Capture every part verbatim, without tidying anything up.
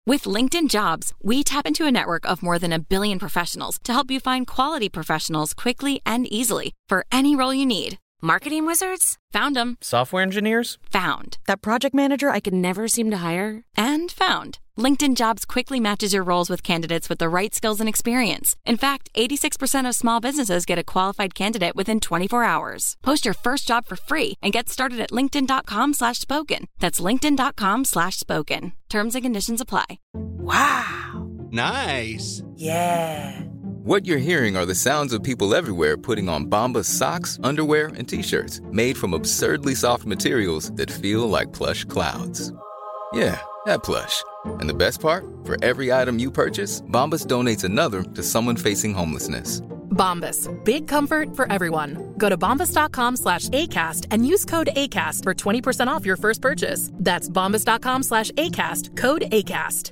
With LinkedIn Jobs, we tap into a network of more than a billion professionals to help you find quality professionals quickly and easily for any role you need. Marketing wizards? Found them. Software engineers? Found. That project manager I could never seem to hire? And found. LinkedIn Jobs quickly matches your roles with candidates with the right skills and experience. In fact, eighty-six percent of small businesses get a qualified candidate within twenty-four hours. Post your first job for free and get started at linkedin.com slash spoken. That's linkedin.com slash spoken. Terms and conditions apply. Wow. Nice. Yeah. What you're hearing are the sounds of people everywhere putting on Bombas socks, underwear, and T-shirts made from absurdly soft materials that feel like plush clouds. Yeah, that plush. And the best part? For every item you purchase, Bombas donates another to someone facing homelessness. Bombas. Big comfort for everyone. Go to bombas.com slash ACAST and use code ACAST for twenty percent off your first purchase. That's bombas.com slash ACAST. Code ACAST.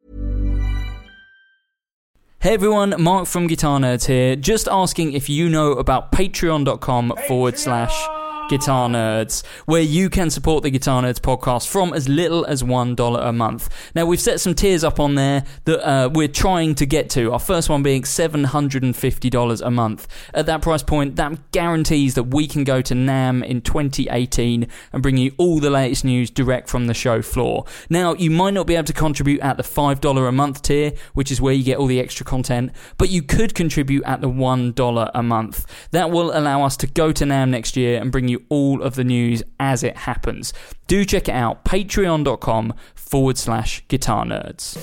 Hey everyone, Mark from Guitar Nerds here. Just asking if you know about patreon.com forward slash Guitar Nerds, where you can support the Guitar Nerds podcast from as little as one dollar a month. Now, we've set some tiers up on there that uh, we're trying to get to. Our first one being seven hundred fifty dollars a month. At that price point, that guarantees that we can go to NAMM in twenty eighteen and bring you all the latest news direct from the show floor. Now, you might not be able to contribute at the five dollars a month tier, which is where you get all the extra content, but you could contribute at the one dollar a month. That will allow us to go to NAMM next year and bring you all of the news as it happens. Do check it out, patreon.com forward slash guitar nerds.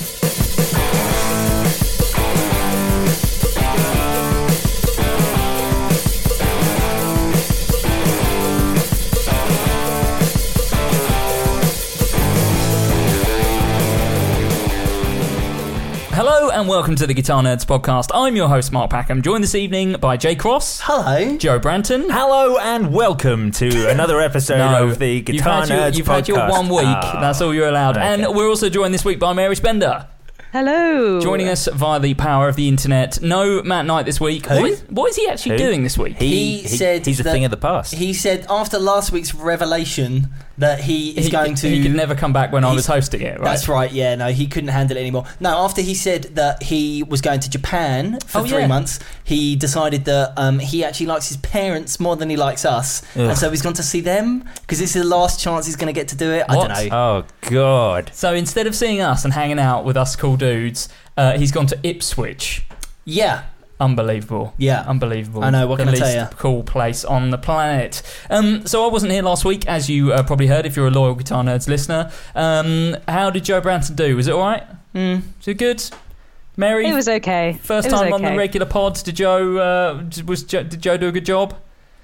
Hello and welcome to the Guitar Nerds podcast. I'm your host, Mark Packham, joined this evening by Jay Cross. Hello. Joe Branton. Hello and welcome to another episode no, of the Guitar you've had your, Nerds You've podcast. had your one week, oh, that's all you're allowed. Okay. And we're also joined this week by Mary Spender. Hello. Joining us via the power of the internet. No Matt Knight this week. Who? What is, what is he actually Who? doing this week? He, He he said he's a that- thing of the past. He said after last week's revelation that he is he, going to... He could never come back when I He's- was hosting it, right? That's right, yeah, no, he couldn't handle it anymore. No, after he said that he was going to Japan for Oh, three yeah. months, he decided that um, he actually likes his parents more than he likes us. Ugh. And so he's gone to see them, because it's the last chance he's going to get to do it. What? I don't know. Oh, God. So instead of seeing us and hanging out with us cool dudes, uh, he's gone to Ipswich. Yeah. Unbelievable. Yeah. Unbelievable. I know, what the can I tell least ya? cool place on the planet. Um, so I wasn't here last week, as you uh, probably heard if you're a loyal Guitar Nerds listener. Um, how did Joe Branton do? Was it all right? Mm. Was it good? Mary? It was okay. First It was time on the okay. regular pod. Did Joe, uh, was Joe, did Joe do a good job?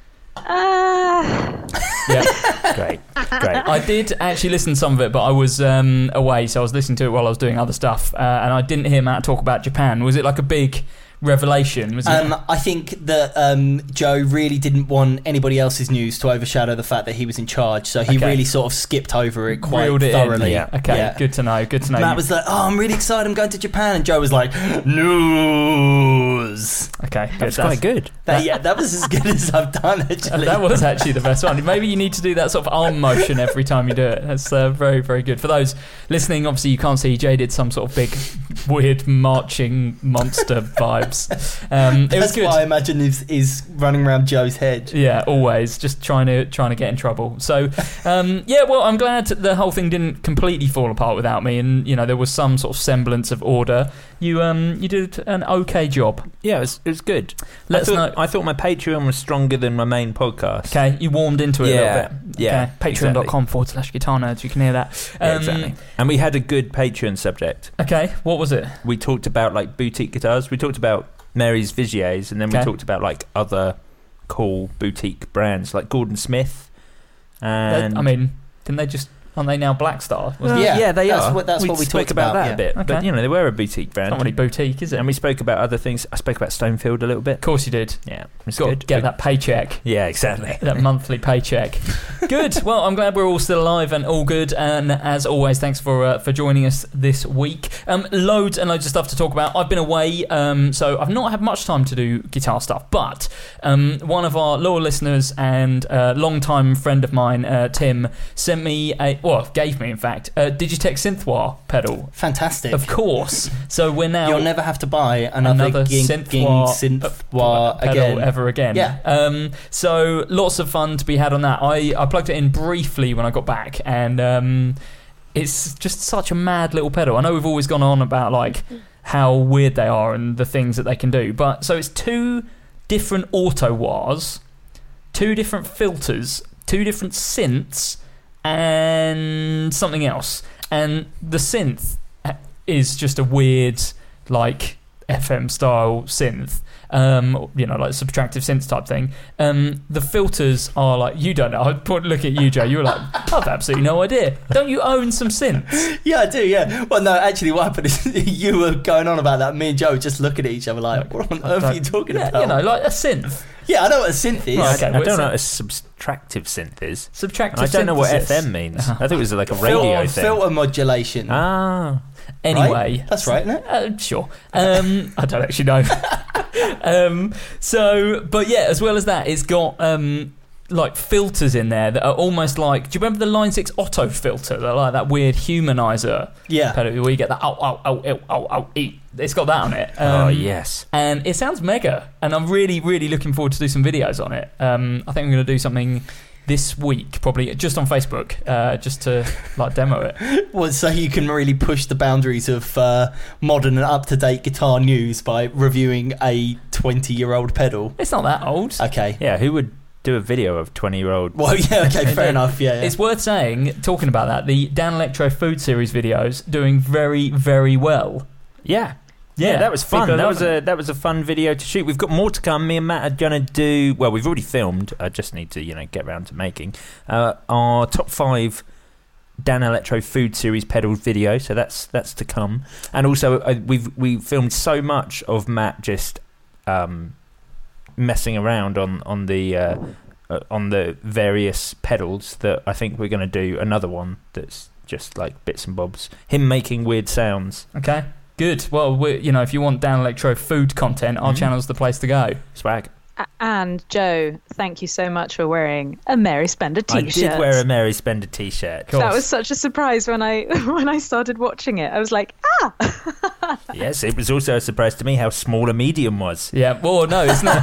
Uh, Yeah. Great. Great. I did actually listen to some of it, but I was um, away, so I was listening to it while I was doing other stuff, uh, and I didn't hear Matt talk about Japan. Was it like a big revelation? Was it? Um, I think that um, Joe really didn't want anybody else's news to overshadow the fact that he was in charge, so he Okay. really sort of skipped over it quite Reeled it in. thoroughly. Yeah. Okay, Yeah. good to know. Good to know. Matt was like, "Oh, I'm really excited. I'm going to Japan," and Joe was like, "News." okay, good. That's quite good. That, yeah, that was as good as I've done. Actually, That was actually the best one. Maybe you need to do that sort of arm motion every time you do it. That's uh, very, very good. For those listening, obviously you can't see, Jay did some sort of big, weird marching monster vibes. Um, it was That's good. what I imagine is, is running around Joe's head. Yeah, always just trying to trying to get in trouble. So, um, yeah, well, I'm glad the whole thing didn't completely fall apart without me, and you know there was some sort of semblance of order. You um you did an okay job. Yeah, it was, it was good. Let I us thought, know. I thought my Patreon was stronger than my main podcast. Okay, you warmed into it Yeah, a little bit. yeah, Okay. Patreon.com forward slash guitar nerds. You can hear that. Yeah, Um, exactly. And we had a good Patreon subject. Okay, what was it? We talked about like boutique guitars. We talked about Mary's Vigiers, and then we Okay. talked about like other cool boutique brands like Gordon Smith. And I mean, didn't they just? Aren't they now Black Star? Wasn't Uh, it? Yeah, yeah, they that's are. what- that's what we spoke talked about about, that yeah. a bit. Okay. But you know, they were a boutique brand. It's not really boutique, is it? And we spoke about other things. I spoke about Stonefield a little bit. Of course you did. Yeah, it's Got to good. get that paycheck. Yeah, exactly. That monthly paycheck. Good. Well, I'm glad we're all still alive and all good. And as always, thanks for uh, for joining us this week. Um, loads and loads of stuff to talk about. I've been away, um, so I've not had much time to do guitar stuff. But um, one of our loyal listeners and uh, long-time friend of mine, uh, Tim, sent me a well, gave me in fact, a Digitech Synthwah pedal. Fantastic. Of course. So we're now You'll never have to buy another, another ging, Synthwah, ging Synthwah pedal again. ever again. Yeah. Um, so lots of fun to be had on that. I, I plugged it in briefly when I got back, and um, it's just such a mad little pedal. I know we've always gone on about like how weird they are and the things that they can do, but so it's two different auto wahs, two different filters, two different synths, and something else. And the synth is just a weird, like, F M style synth, um, you know, like subtractive synth type thing. Um, the filters are like, you don't know. I'd look at you, Joe. You were like, I've absolutely no idea. Don't you own some synths? Yeah, I do, yeah. Well, no, actually, what happened is you were going on about that. Me and Joe just looking at each other like, what on earth are you talking yeah, about? You know, like a synth. Yeah, I know what a synth is. Right, okay. I What's don't know that? what a subtractive synth is. Subtractive I don't know what F synthesis. M means. I thought it was like a radio Filter, thing. filter modulation. Ah. Anyway, Right? That's right, isn't it? Uh, sure. Um, I don't actually know. um, so, but yeah, as well as that, it's got um, like filters in there that are almost like. Do you remember the Line six Auto filter? They're like that weird humanizer Yeah. pedal where you get that oh oh oh oh oh oh e. It's got that on it. Um, oh, yes. And it sounds mega, and I'm really, really looking forward to do some videos on it. Um, I think I'm going to do something this week, probably just on Facebook, uh, just to like demo it. Well, so you can really push the boundaries of uh, modern and up-to-date guitar news by reviewing a twenty-year-old pedal. It's not that old. Okay. Yeah, who would do a video of twenty-year-old? Well, yeah, okay, fair enough, yeah, yeah. It's worth saying, talking about that, the Dan Electro Food Series videos doing very, very well. Yeah. Yeah, Yeah, that was fun. people are That was loving a that was a fun video to shoot. We've got more to come. Me and Matt are gonna do. Well, we've already filmed. I just need to, you know, get around to making uh, our top five Dan Electro Food Series pedals video. So that's that's to come. And also, uh, we've we filmed so much of Matt just um, messing around on on the uh, uh, on the various pedals that I think we're gonna do another one that's just like bits and bobs. Him making weird sounds. Okay, good. Well, we're, you know, if you want Dan Electro food content, our Mhm. channel's the place to go. Swag. A- And Joe, thank you so much for wearing a Mary Spender I t-shirt. did wear a Mary Spender t-shirt. Cool. That was such a surprise when I when I started watching it. I was like, ah. Yes, it was also a surprise to me how small a medium was. Yeah, well, no, it's not.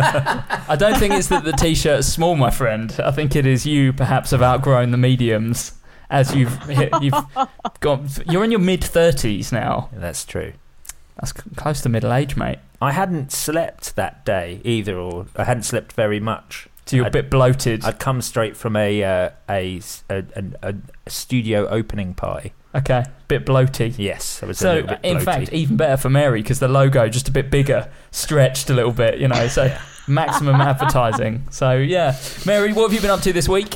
I don't think it's that the t-shirt is small, my friend. I think it is you perhaps have outgrown the mediums as you've hit, you've got. You're in your mid thirties now. That's true. That's c- close to middle age, mate. I hadn't slept that day either, or I hadn't slept very much. So you're a I'd- bit bloated. I'd come straight from a uh, a, a, a, a studio opening party. Okay, bit bloaty. Yes, I was a So, little bit in bloaty. fact, even better for Mary because the logo just a bit bigger, stretched a little bit, you know. So maximum advertising. So yeah, Mary, what have you been up to this week?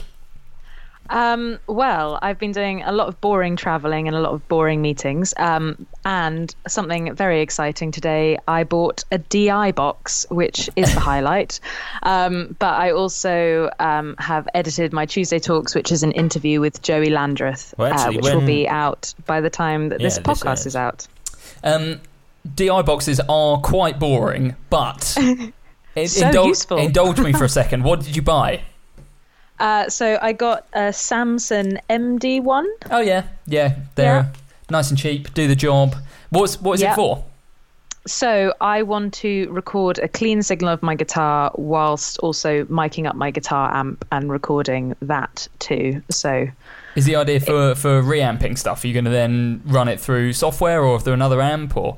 Um, well, I've been doing a lot of boring traveling and a lot of boring meetings. Um, and something very exciting today, I bought a D I box, which is the highlight. Um, but I also um, have edited my Tuesday Talks, which is an interview with Joey Landreth, Well, actually, uh, which when- will be out by the time that Yeah, this this podcast airs. is out. Um, D I boxes are quite boring, but in- So indul- useful. indulge me for a second. What did you buy? Uh, so I got a Samson M D one. Oh yeah, yeah, they're Yeah. nice and cheap. Do the job. What's what is Yeah. it for? So I want to record a clean signal of my guitar whilst also miking up my guitar amp and recording that too. So Is the idea for for reamping stuff? Are you going to then run it through software or through another amp or?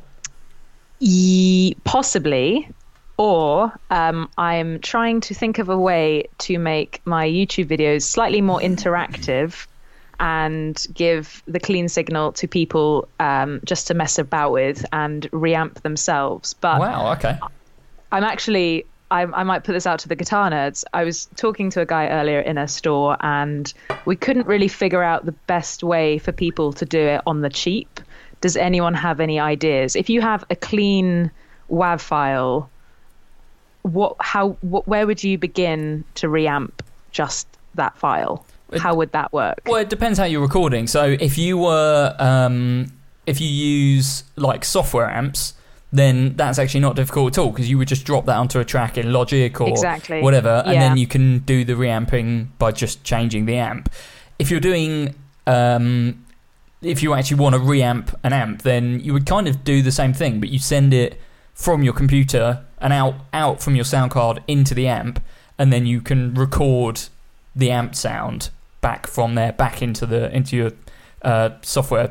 e- possibly, or um, I'm trying to think of a way to make my YouTube videos slightly more interactive and give the clean signal to people um, just to mess about with and reamp themselves. But Wow. Okay. I'm actually, I, I might put this out to the guitar nerds. I was talking to a guy earlier in a store and we couldn't really figure out the best way for people to do it on the cheap. Does anyone have any ideas? If you have a clean WAV file, what, how, what, where would you begin to reamp just that file? It- How would that work? Well, it depends how you're recording. So if you were, um, if you use like software amps, then that's actually not difficult at all because you would just drop that onto a track in Logic or Exactly. whatever, and Yeah. then you can do the reamping by just changing the amp. If you're doing um, if you actually want to reamp an amp, then you would kind of do the same thing, but you send it from your computer and out out from your sound card into the amp, and then you can record the amp sound back from there back into the into your uh, software.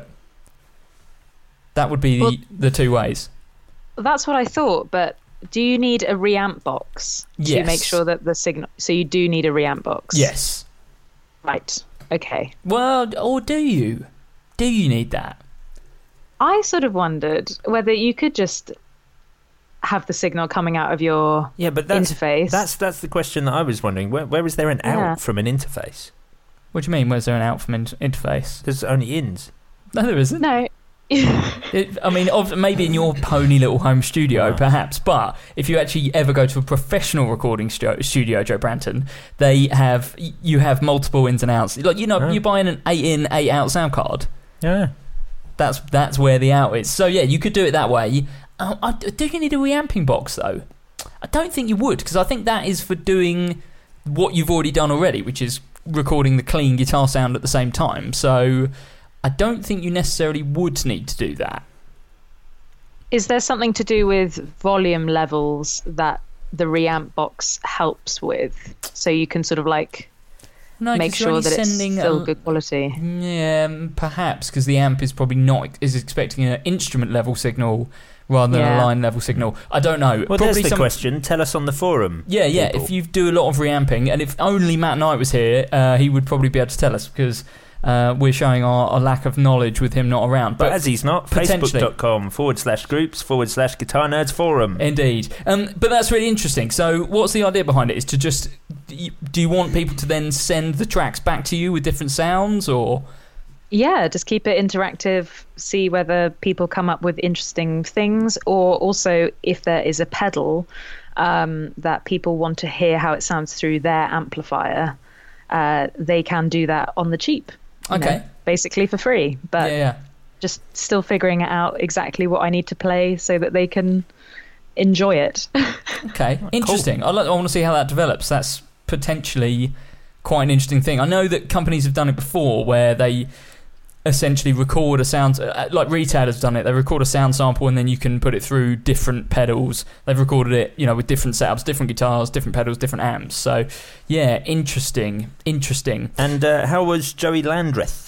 That would be well, the, the two ways. That's what I thought, but do you need a reamp box to yes. make sure that the signal... So you do need a reamp box? Yes. Right. Okay. Well, or do you? Do you need that? I sort of wondered whether you could just have the signal coming out of your yeah, but that's, interface. That's that's the question that I was wondering. Where where is there an out yeah. from an interface? What do you mean? Where's there an out from an interface? There's only ins. No, there isn't. No. it, I mean, maybe in your pony little home studio, wow. perhaps, but if you actually ever go to a professional recording stu- studio, Joe Branton, they have you have multiple ins and outs. Like you know, oh. you're buying an eight in, eight out sound card. Yeah, that's that's where the out is. So yeah, you could do it that way. Uh, I, do you need a reamping box though? I don't think you would, because I think that is for doing what you've already done already, which is recording the clean guitar sound at the same time. So I don't think you necessarily would need to do that. Is there something to do with volume levels that the reamp box helps with? So you can sort of like no, make sure that it's still a, good quality? Yeah, perhaps, because the amp is probably not is expecting an instrument level signal rather than yeah. a line level signal. I don't know. Well, probably there's the some, question. Tell us on the forum. Yeah, yeah. people. If you do a lot of reamping, and if only Matt Knight was here, uh, he would probably be able to tell us, because Uh, we're showing our, our lack of knowledge with him not around. But, but as he's not, facebook.com forward slash groups forward slash Guitar Nerds Forum. Indeed. Um, but that's really interesting. So what's the idea behind it? Is to just... Do you want people to then send the tracks back to you with different sounds, or...? Yeah, just keep it interactive, see whether people come up with interesting things, or also if there is a pedal um, that people want to hear how it sounds through their amplifier, uh, they can do that on the cheap. Okay. Know, basically for free, but yeah, yeah. just still figuring out exactly what I need to play so that they can enjoy it. Okay, interesting. Cool. I, I want to see how that develops. That's potentially quite an interesting thing. I know that companies have done it before, where they essentially record a sound, like Retail has done it. They record a sound sample and then you can put it through different pedals. They've recorded it, you know, with different setups, different guitars, different pedals, different amps. So, yeah, interesting, interesting. And uh, how was Joey Landreth?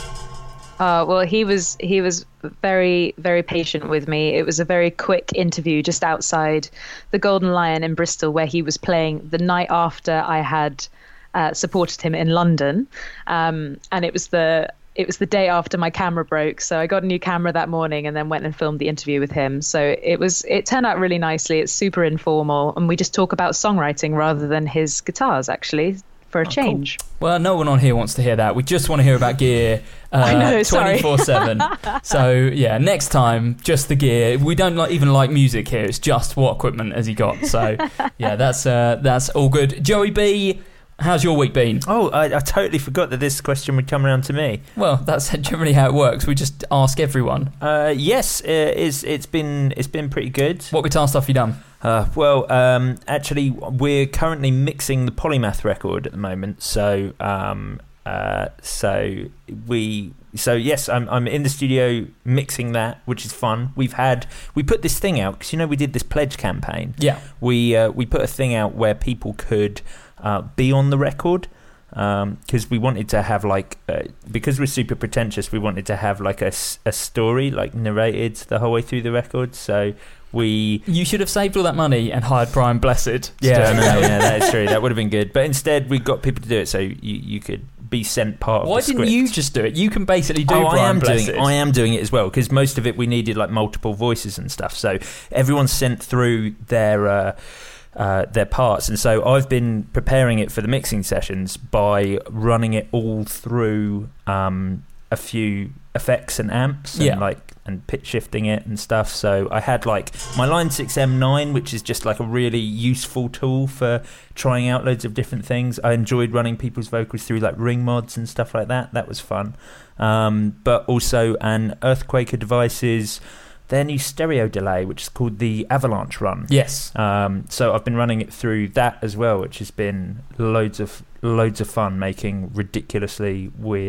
Uh, well, he was he was very, very patient with me. It was a very quick interview just outside the Golden Lion in Bristol, where he was playing the night after I had uh, supported him in London. Um, and it was the... It was the day after my camera broke, so I got a new camera that morning and then went and filmed the interview with him. So it was it turned out really nicely. It's super informal, and we just talk about songwriting rather than his guitars, actually, for a oh, change. Cool. Well, no one on here wants to hear that. We just want to hear about gear uh, I know, sorry. twenty-four seven. So, yeah, next time, just the gear. We don't like, even like music here. It's just what equipment has he got. So, yeah, that's uh, that's all good. Joey B, how's your week been? Oh, I, I totally forgot that this question would come around to me. Well, that's generally how it works. We just ask everyone. Uh, yes, it is, it's been it's been pretty good. What guitar stuff have you done? Uh, well, um, actually, we're currently mixing the Polymath record at the moment. So, um, uh, so we, so yes, I'm I'm in the studio mixing that, which is fun. We've had we put this thing out because you know we did this pledge campaign. Yeah, we uh, we put a thing out where people could. Uh, be on the record, because um, we wanted to have like uh, because we're super pretentious, we wanted to have like a, a story like narrated the whole way through the record. So we you should have saved all that money and hired Brian Blessed. Yeah, no, yeah, that is true. That would have been good. But instead, we got people to do it, so you, you could be sent part of Why the script. Why didn't you just do it? You can basically do oh, Brian I am Blessed. doing I am doing it as well, because most of it we needed like multiple voices and stuff. So everyone sent through their. Uh, Uh, their parts, and so I've been preparing it for the mixing sessions by running it all through um, a few effects and amps, and yeah. like and pitch shifting it and stuff. So I had like my Line six M nine, which is just like a really useful tool for trying out loads of different things. I enjoyed running people's vocals through like ring mods and stuff like that. That was fun. Um, but also an Earthquaker Devices, their new stereo delay, which is called the Avalanche Run. Yes. Um, so I've been running it through that as well, which has been loads of loads of fun, making ridiculously weird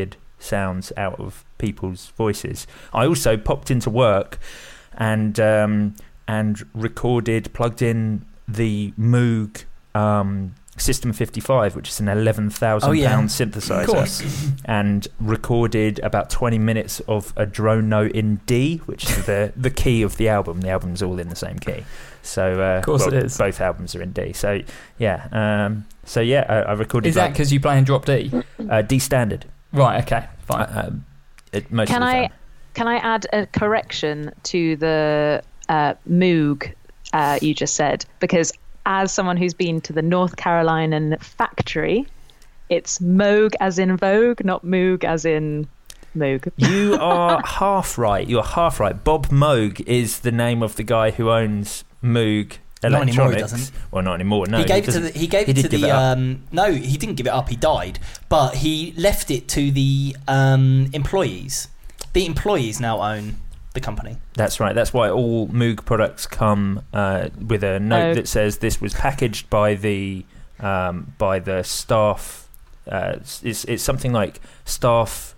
sounds out of people's voices. I also popped into work and um, and recorded, plugged in the Moog um, System fifty-five, which is an eleven thousand oh, yeah. pound synthesizer, and recorded about twenty minutes of a drone note in D, which is the, the key of the album. The album's all in the same key. So, uh, of course well, it is. Both albums are in D. So, yeah. Um, so, yeah, I, I recorded... Is that because you play in drop D? Uh, D standard. Right, okay, fine. Uh, um, it, most Can of the I time. can I add a correction to the uh, Moog uh, you just said? Because as someone who's been to the North Carolinian factory, it's Moog as in Vogue, not Moog as in Moog. You are half right. You're half right. Bob Moog is the name of the guy who owns Moog Electronics. Not anymore, he doesn't. Well, not anymore. No, he gave he it to the. He gave he it did to give the. it up. Um, no, he didn't give it up. He died, but he left it to the um, employees. The employees now own the company. That's right. That's why all Moog products come uh, with a note Oh. that says this was packaged by the um, by the staff. Uh, it's it's something like staff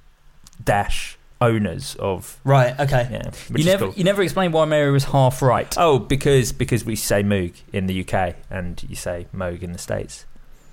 dash owners of. Right. Okay. Yeah. You Which is never, cool. you never explained why Mary was half right. Oh, because because we say Moog in the U K and you say Moog in the States.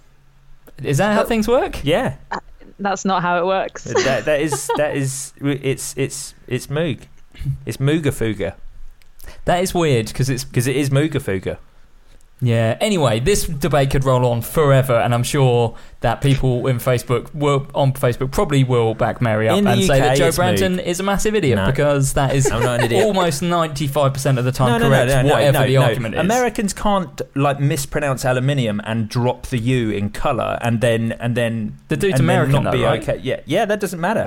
Is that how Oh. things work? Yeah, That's not how it works. that that is that is it's it's it's Moog. It's Moogafuga That is weird because it's because it is Moogafuga. yeah. Anyway, this debate could roll on forever, and I'm sure that people in Facebook will on Facebook probably will back Mary up In the and say U K, that Joe it's Branton Moog. is a massive idiot No. because that is I'm not an idiot. almost ninety-five percent of the time No, no, correct, no, no, whatever no, the no. argument is. Americans can't like mispronounce aluminium and drop the U in colour and then and then The dude's and then American, not though, be right? okay. Yeah, yeah, that doesn't matter.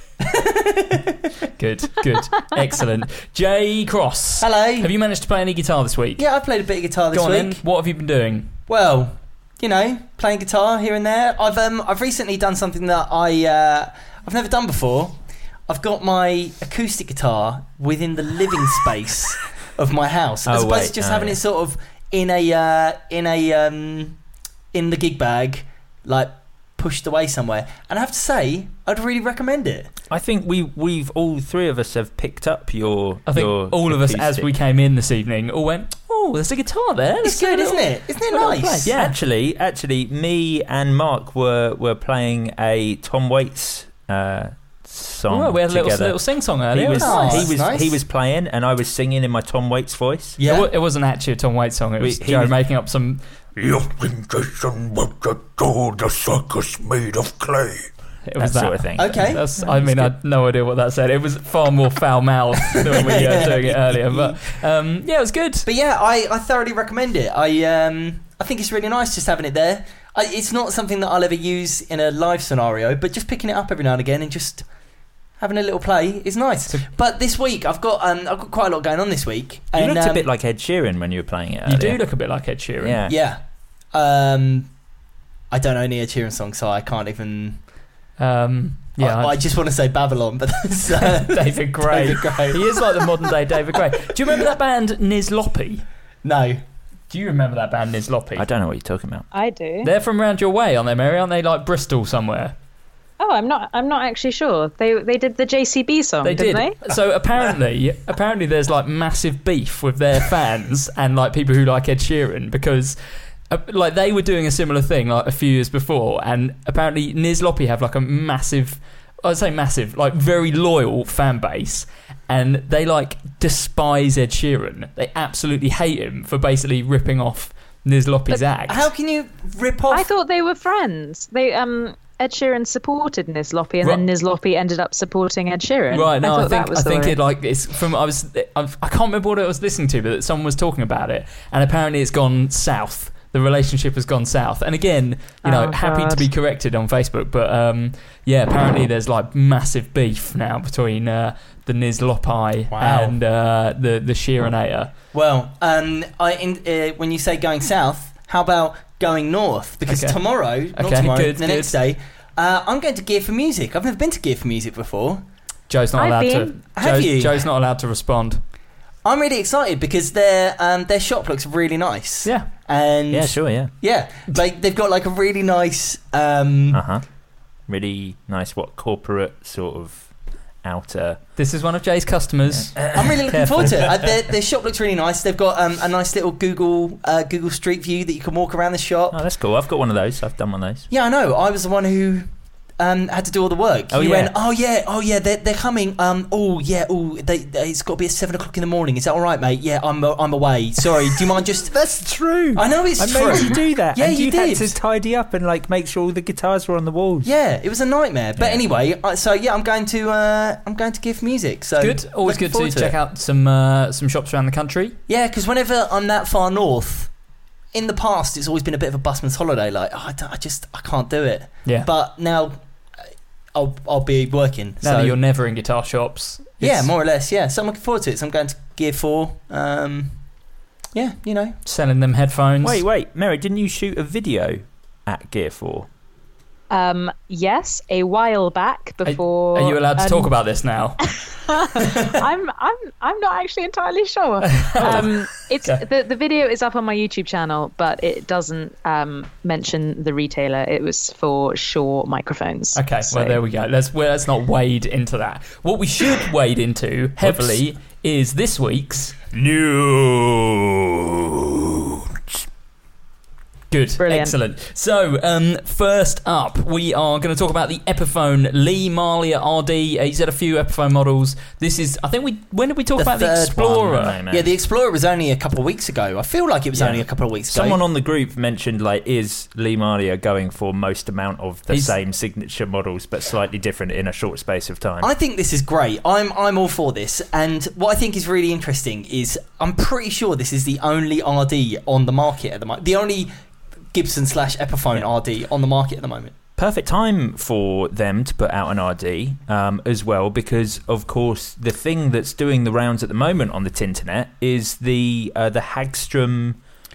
Good, good, excellent. Jay Cross, Hello. have you managed to play any guitar this week? Yeah, I played a bit of guitar this Go on week. then. What have you been doing? Well, you know, playing guitar here and there. I've um, I've recently done something that I uh, I've never done before. I've got my acoustic guitar within the living space of my house, as Oh, opposed wait. to just Oh, having yeah. it sort of in a uh, in a um, in the gig bag, like pushed away somewhere. And I have to say, I'd really recommend it. I think we we've all three of us have picked up your. I think your all of us, as acoustic. we came in this evening, all went, "Oh, there's a guitar there. It's Let's go good, little- isn't it? Isn't it little nice? play." Yeah. Actually, actually, me and Mark were were playing a Tom Waits uh, song Well, we had a little, together. little sing song earlier. he It was was Oh, nice. he that's was nice. he was playing, and I was singing in my Tom Waits voice. It, Yeah. wa- it wasn't actually a Tom Waits song. It was We- he Joe was- making up some. You think Jason was the door, the circus made of clay? It That was that sort of thing. Okay. That's, I mean, I had no idea what that said. It was far more foul mouthed than when we were Yeah. doing it earlier. But um, yeah, it was good. But yeah, I, I thoroughly recommend it. I um I think it's really nice just having it there. I, it's not something that I'll ever use in a live scenario, but just picking it up every now and again and just having a little play is nice. But this week I've got um I've got quite a lot going on this week. You and, looked a um, bit like Ed Sheeran when you were playing it. You earlier. do look a bit like Ed Sheeran. Yeah. yeah. Um, I don't know any Ed Sheeran songs, so I can't even. Um, yeah. I, I just want to say Babylon, but that's uh, David Gray. David Gray. He is like the modern day David Gray. Do you remember that band Nizloppy? No. Do you remember that band Nizloppy? I don't know what you're talking about. I do. They're from round your way, aren't they, Mary? Aren't they like Bristol somewhere? Oh, I'm not. I'm not actually sure. They they did the J C B song, They didn't did. they? So apparently, apparently, there's like massive beef with their fans and like people who like Ed Sheeran because. Uh, like they were doing a similar thing like a few years before, and apparently Nizloppy have like a massive, I'd say massive, like very loyal fan base, and they like despise Ed Sheeran. They absolutely hate him for basically ripping off Nizloppy's But act. How can you rip off? I thought they were friends. They um Ed Sheeran supported Nizloppy, and Right. then Nizloppy ended up supporting Ed Sheeran. Right, no, I, thought think that was I the think way. it like it's from I was I've, I can't remember what I was listening to, but someone was talking about it, and apparently it's gone south. The relationship has gone south, and again, you know, Oh, happy to God. be corrected on Facebook, but um, yeah, apparently there's like massive beef now between uh, the Nizloppy Wow. and uh, the the Sheeranator. Well, um, I in, uh, when you say going south, how about going north? Because Okay. tomorrow, not Okay, tomorrow, good, the good. next day, uh, I'm going to Gear for Music. I've never been to Gear for Music before. Joe's not I've allowed been. to. Have Joe's, you? Joe's not allowed to respond. I'm really excited because their um, their shop looks really nice. Yeah, And Yeah, sure, yeah. yeah, like they've got like a really nice um, Uh huh. Really nice, what, corporate sort of outer. This is one of Jay's customers. I'm really looking forward to it. Uh, their, their shop looks really nice. They've got um, a nice little Google uh, Google Street View that you can walk around the shop. Oh, that's cool. I've got one of those. I've done one of those. Yeah, I know. I was the one who um, had to do all the work. Oh, you yeah. went, oh yeah, oh yeah, they're, they're coming. Um, oh yeah, oh they, they, it's got to be at seven o'clock in the morning. Is that all right, mate? Yeah, I'm uh, I'm away. Sorry, do you mind just? That's true. I know it's I true. made you do that. Yeah, and you you, did. had to tidy up and like make sure all the guitars were on the walls. Yeah, it was a nightmare. But Yeah. anyway, uh, so yeah, I'm going to uh, I'm going to give music. So Good. Always looking good to forward check it. out some uh, some shops around the country. Yeah, because whenever I'm that far north, in the past it's always been a bit of a busman's holiday. Like, oh, I, don't- I just I can't do it. Yeah. But now uh, I'll I'll be working. Now so that you're never in guitar shops. yeah, it's more or less. Yeah, so I'm looking forward to it. So I'm going to Gear Four. Um, yeah, you know. selling them headphones. Wait, wait, Mary, didn't you shoot a video at Gear Four? Um, yes, a while back before. Are you allowed to um, talk about this now? I'm I'm I'm not actually entirely sure. Um, it's Okay. the the video is up on my YouTube channel, but it doesn't um, mention the retailer. It was for Shure microphones. Okay, So- well there we go. Let's well, let's not wade into that. What we should wade into heavily is this week's News. Good, Brilliant. excellent. So, um, first up, we are going to talk about the Epiphone Lee Marlier R D. Uh, he's had a few Epiphone models. This is, I think we. When did we talk The about the third Explorer? one, no, no. Yeah, the Explorer was only a couple of weeks ago. I feel like it was Yeah. only a couple of weeks ago. Someone on the group mentioned, like, is Lee Marlier going for most amount of the He's- same signature models, but slightly different in a short space of time? I think this is great. I'm I'm all for this. And what I think is really interesting is I'm pretty sure this is the only R D on the market at the moment. The only Gibson slash Epiphone Yeah. R D on the market at the moment. Perfect time for them to put out an R D um, as well, because of course the thing that's doing the rounds at the moment on the Tinternet is the uh, the Hagstrom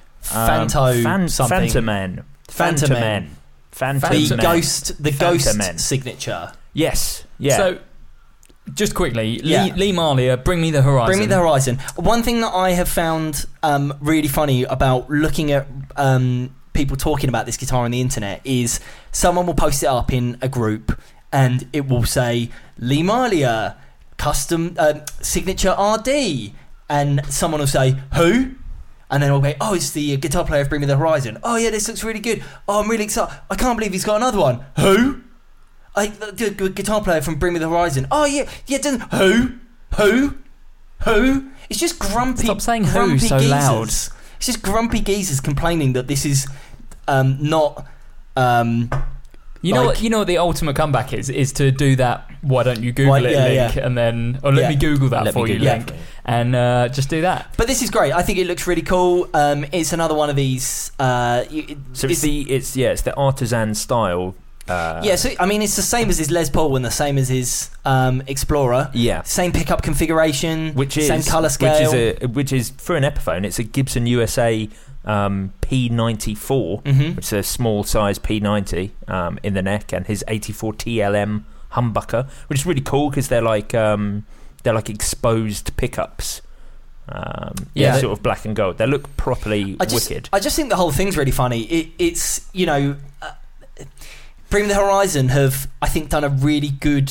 um, Fanto Fan- something. Fantomen. Fantomen. Fantomen. The Fantomen. ghost, the ghost Fantomen. signature. Yes. Yeah. So, just quickly, Yeah. Lee, Lee Marlier, Bring Me the Horizon. Bring Me the Horizon. One thing that I have found um, really funny about looking at um, people talking about this guitar on the internet is someone will post it up in a group and it will say Lee Marlier custom uh, signature R D, and someone will say who, and then I'll go, oh, it's the guitar player of Bring Me the Horizon. Oh yeah, this looks really good. Oh, I'm really excited. I can't believe he's got another one. Who? I, the, the guitar player from Bring Me the Horizon. Oh yeah, yeah. Doesn't who? Who? Who? It's just grumpy. Stop saying who grumpy so geezers. loud. It's just grumpy geezers complaining that this is um, not. Um, You know like- what? You know what the ultimate comeback is? Is to do that. Why don't you Google Right, it yeah, link, yeah. and then or let Yeah. me Google that Let for me you Google link, it. and uh, just do that. but this is great. I think it looks really cool. Um, it's another one of these. Uh, you, so it's the it's yeah it's the artisan style. Uh, yeah. So I mean, it's the same as his Les Paul and the same as his um, Explorer. yeah. Same pickup configuration, Which is same color scale. Which is a which is for an Epiphone. It's a Gibson U S A um, P ninety-four, Mhm. which is a small size P ninety um, in the neck, and his eighty-four T L M humbucker, which is really cool because they're like um, they're like exposed pickups. Um, Yeah. yeah, sort of black and gold. They look properly I just, wicked. I just think the whole thing's really funny. It, it's you know, uh, Bring Me the Horizon have I think done a really good.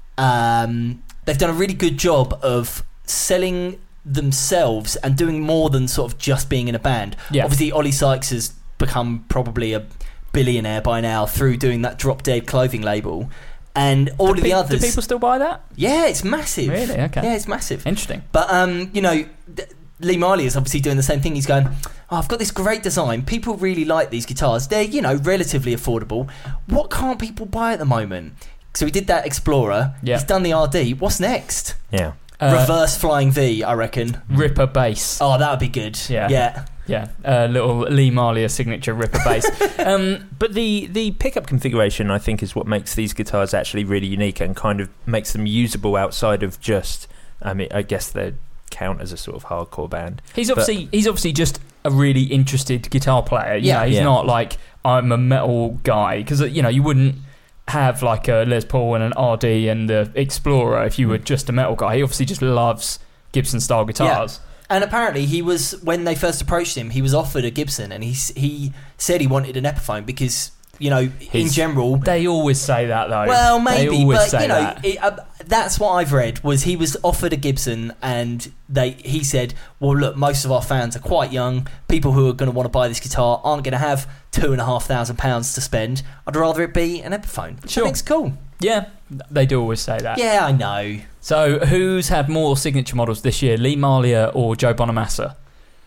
Um, they've done a really good job of selling themselves and doing more than sort of just being in a band. Yeah. Obviously, Ollie Sykes has become probably a billionaire by now through doing that Drop Dead clothing label, and all do of the pe- others. Do people still buy that? Yeah, it's massive. Really? Okay. Yeah, it's massive. Interesting. But um, you know, th- Lee Marlier is obviously doing the same thing. He's going, oh, I've got this great design. People really like these guitars. They're, you know, relatively affordable. What can't people buy at the moment? So he did that Explorer. Yeah. He's done the R D. What's next? yeah. Uh, Reverse Flying V, I reckon. Ripper bass. Oh, that would be good. Yeah. Yeah. Yeah, uh, little Lee Marlier signature Ripper bass. um, But the, the pickup configuration, I think, is what makes these guitars actually really unique and kind of makes them usable outside of just. I mean, I guess they count as a sort of hardcore band. he's obviously he's obviously just a really interested guitar player. You Yeah. know, he's Yeah. not like I'm a metal guy, because you know you wouldn't have like a Les Paul and an R D and the Explorer if you were just a metal guy. He obviously just loves Gibson style guitars. And apparently, he was when they first approached him, he was offered a Gibson, and he s- he said he wanted an Epiphone because you know, in general. They always say that, though. Well, maybe, they always but say you know, that. it, uh, that's what I've read. Was he was offered a Gibson, and they he said, "Well, look, most of our fans are quite young. People who are going to want to buy this guitar aren't going to have two and a half thousand pounds to spend. I'd rather it be an Epiphone." Which Sure. I think's cool. Yeah, they do always say that. Yeah, I know. So, who's had more signature models this year, Lee Malia or Joe Bonamassa?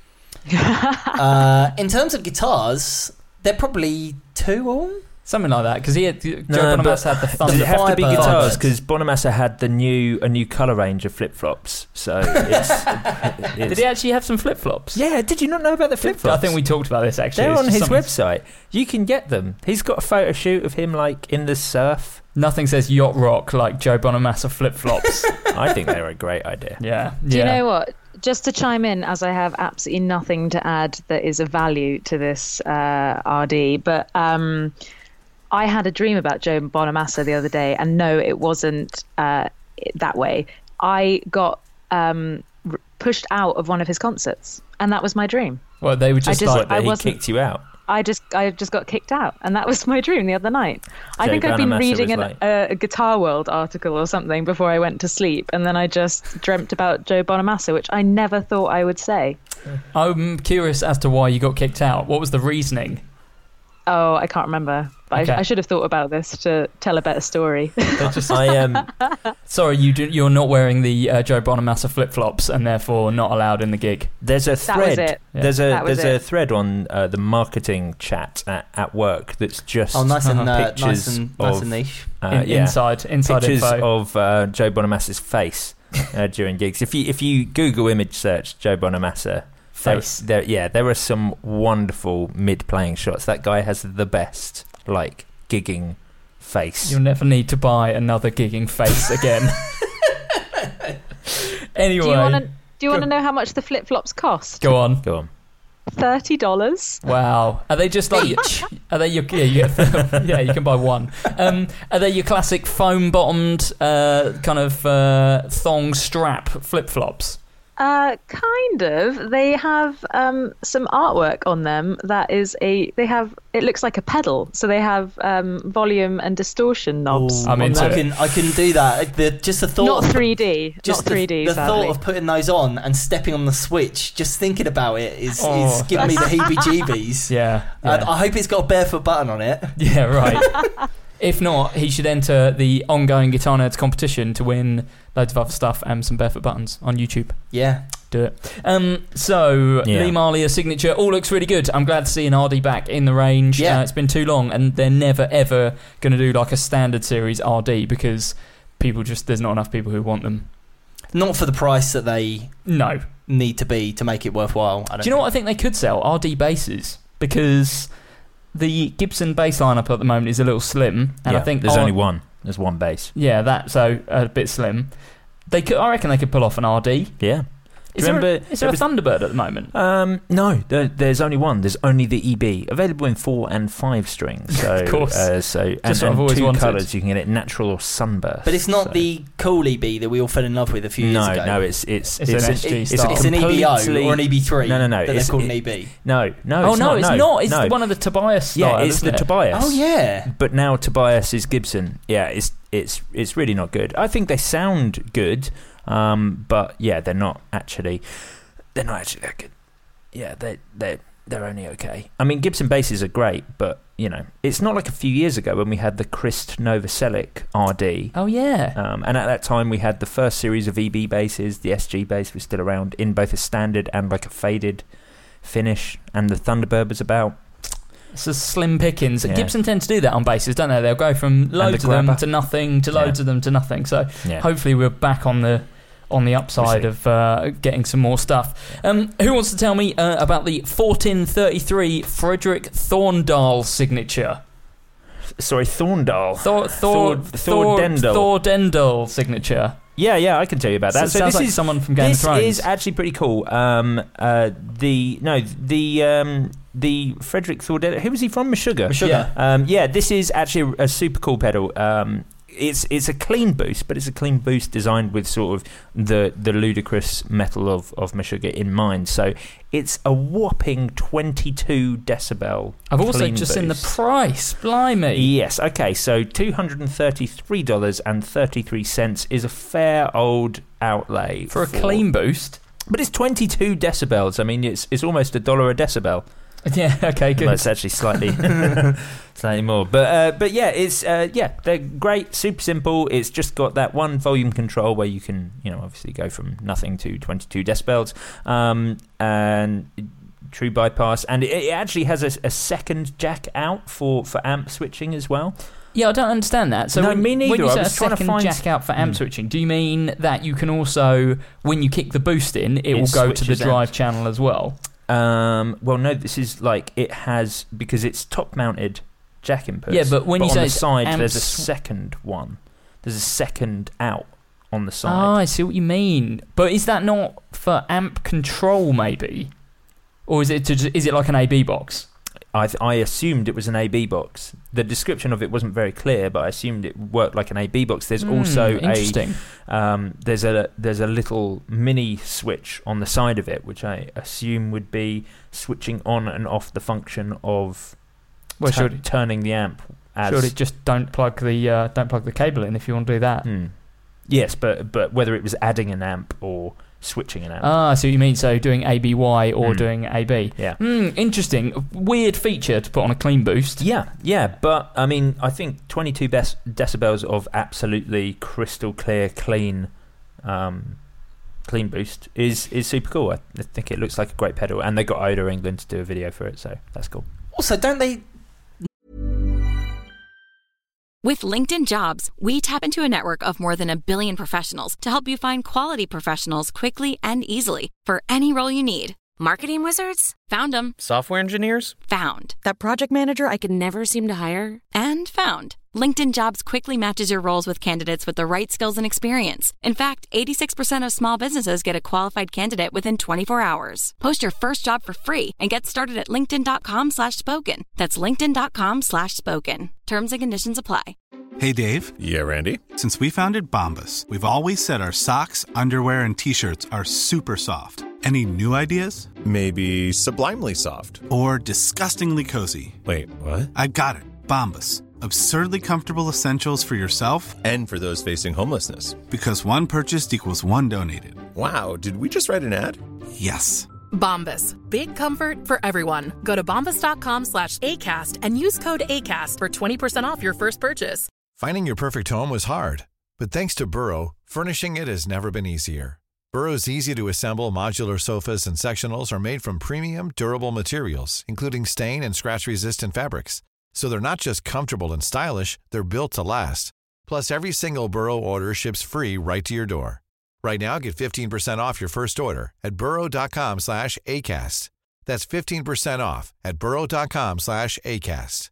uh, in terms of guitars, they're probably two all. Something like that, because he had, Joe No, but Bonamassa had the Thunder. Does it have to be Firebird. guitars? Because Bonamassa had the new a new colour range of flip flops. So it's, it's Did he actually have some flip flops? Yeah, did you not know about the flip flops? I think we talked about this actually. They're It's on just his something- website. You can get them. He's got a photo shoot of him like in the surf. Nothing says yacht rock like Joe Bonamassa flip flops. I think they're a great idea. Yeah. Do yeah. you know what? Just to chime in, as I have absolutely nothing to add that is of value to this uh, R D, but um, I had a dream about Joe Bonamassa the other day, and no, it wasn't uh, that way. I got um, r- pushed out of one of his concerts, and that was my dream. Well, they were just, I just- like, But I he wasn't- kicked you out. I just I just got kicked out, and that was my dream the other night. I Joe think I'd been Bonamassa reading was an, like- a, a Guitar World article or something before I went to sleep, and then I just dreamt about Joe Bonamassa, which I never thought I would say. I'm curious as to why you got kicked out. What was the reasoning? Oh, I can't remember. But Okay. I, I should have thought about this to tell a better story. I um, Sorry, you do, you're not wearing the uh, Joe Bonamassa flip flops, and therefore not allowed in the gig. there's a That was thread. it. There's a That was there's a it. thread on uh, the marketing chat at, at work that's just Oh, nice and uh, pictures nice and nice of, and niche. uh, In, yeah. Inside, inside pictures info. of uh, Joe Bonamassa's face uh, during gigs. If you if you Google image search Joe Bonamassa Face. there, there, yeah, there are some wonderful mid playing shots. That guy has the best like gigging face. You'll never need to buy another gigging face again. Anyway, do you want to do you go- want to know how much the flip flops cost? go on. Go on. Thirty dollars. Wow, are they just like Each? Are they your yeah? You get, yeah, you can buy one. Um, are they your classic foam bottomed uh, kind of uh, thong strap flip flops? Uh, kind of. They have um, some artwork on them that is a. They have. It looks like a pedal. So they have um, volume and distortion knobs. Ooh, I'm on into them. I can I can do that. The, just the thought. Not of- three D. Just Not three D. The, the sadly. thought of putting those on and stepping on the switch, just thinking about it is, Oh, is giving me the heebie-jeebies. Yeah, And yeah. I hope it's got a barefoot button on it. Yeah, right. If not, he should enter the ongoing Guitar Nerds competition to win loads of other stuff and some barefoot buttons on YouTube. Yeah. Do it. Um, so, Yeah. Lee Malia signature, all looks really good. I'm glad to see an R D back in the range. Yeah. Uh, it's been too long, and they're never, ever going to do like a standard series R D because people just, there's not enough people who want them. Not for the price that they No. need to be to make it worthwhile. I don't Do you know what I think they could sell? R D basses. Because the Gibson bass lineup at the moment is a little slim, and Yeah, I think there's R- only one. There's one bass. Yeah, that so a bit slim. They could, I reckon, they could pull off an R D. Yeah. Is Do you there, a, remember- is there a there was- Thunderbird at the moment? Um, no, there, there's only one. There's only the E B available in four and five strings. So, Of course. uh, so and, what I've and always two wanted. colours. You can get it natural or sunburst. But it's not so. the cool E B that we all fell in love with a few no, years ago. no. It's it's It's an a- S G it's, style. a It's an E B O completely- or an E B three. No, no, no. That It's, they're called it- an E B. No, no. oh it's no, not, it's no, not. It's no. one of the Tobias style. Yeah, it's isn't the it? Tobias. Oh yeah. But now Tobias is Gibson. Yeah, it's it's it's really not good. I think they sound good, um, but yeah, they're not actually. They're not actually that good. Yeah, they they they're only okay. I mean, Gibson basses are great, but you know, it's not like a few years ago when we had the Christ Novoselic R D. Oh yeah. Um, and at that time, we had the first series of E B basses. The S G bass was still around in both a standard and like a faded finish, and the Thunderbird was about. It's a slim pickings. Yeah. Gibson tend to do that on basses, don't they? They'll go from loads of them grabber. to nothing to loads Yeah. of them to nothing. So Yeah. hopefully we're back on the on the upside We'll of uh, getting some more stuff. Um, who wants to tell me uh, about the fourteen thirty-three Frederick Thorndal signature? Sorry, Thorndal. Thor Thor Thor- Thor Thordendal. Thordendal signature. Yeah, yeah, I can tell you about that. So So, sounds this like is someone from Game this of Thrones. is actually pretty cool. Um, uh, the no, the um, the Frederick Thordendal. Who was he from? Meshuggah. Meshuggah. Yeah. Um, yeah, this is actually a, a super cool pedal. Um, it's it's a clean boost, but it's a clean boost designed with sort of the the ludicrous metal of of Meshuggah in mind. So it's a whopping twenty-two decibel. I've also clean just boost. seen the price. Blimey. Yes. Okay. So two hundred and thirty-three dollars and thirty-three cents is a fair old outlay For a clean boost. But it's twenty-two decibels. I mean, it's it's almost a dollar a decibel. Yeah. Okay. Good. Well, it's actually slightly, slightly more. But uh, but yeah, it's uh, yeah, they're great, super simple. It's just got that one volume control where you can, you know, obviously go from nothing to twenty-two decibels, um, and true bypass, and it, it actually has a, a second jack out for, for amp switching as well. Yeah, I don't understand that. So No, when, me neither. when you I say a was trying to second find- jack out for amp Mm. switching, do you mean that you can also, when you kick the boost in, it, It will go to the switches drive amps. channel as well? Um, well, no, this is like it has because it's top mounted jack inputs. Yeah, but when you on say the it's side, amp there's a sw- second one. There's a second out on the Oh, side. I see what you mean. But is that not for amp control, maybe? Or is it to, ju- is it like an A B box? I, th- I assumed it was an A B box. The description of it wasn't very clear, but I assumed it worked like an A B box. There's Hmm, also a interesting. um, there's a there's a little mini switch on the side of it, which I assume would be switching on and off the function of Well, tu- should turning the amp. As Surely just don't plug the uh, don't plug the cable in if you want to do that. Hmm. Yes, but but whether it was adding an amp or switching an amp. Ah, I see what you mean. So doing A B Y or Mm. doing A B. Yeah. Hmm, interesting. Weird feature to put on a clean boost. Yeah, yeah, but I mean, I think twenty-two best decibels of absolutely crystal clear, clean, um, clean boost is is super cool. I, I think it looks like a great pedal, and they got Oda England to do a video for it, so that's cool. Also, don't they? With LinkedIn Jobs, we tap into a network of more than a billion professionals to help you find quality professionals quickly and easily for any role you need. Marketing wizards? Found them. Software engineers? Found. That project manager I could never seem to hire? And found. LinkedIn Jobs quickly matches your roles with candidates with the right skills and experience. In fact, eighty-six percent of small businesses get a qualified candidate within twenty-four hours. Post your first job for free and get started at linkedin.com slash spoken. That's linkedin.com slash spoken. Terms and conditions apply. Hey, Dave. Yeah, Randy. Since we founded Bombas, we've always said our socks, underwear, and T-shirts are super soft. Any new ideas? Maybe sublimely soft. Or disgustingly cozy? Wait, what? I got it. Bombas. Absurdly comfortable essentials for yourself And for those facing homelessness. because one purchased equals one donated. Wow, did we just write an ad? Yes. Bombas. Big comfort for everyone. Go to bombas.com slash ACAST and use code ACAST for twenty percent off your first purchase. Finding your perfect home was hard, but thanks to Burrow, furnishing it has never been easier. Burrow's easy-to-assemble modular sofas and sectionals are made from premium, durable materials, including stain and scratch-resistant fabrics. So they're not just comfortable and stylish, they're built to last. Plus, every single Burrow order ships free right to your door. Right now, get fifteen percent off your first order at burrow.com slash ACAST. That's fifteen percent off at burrow.com slash ACAST.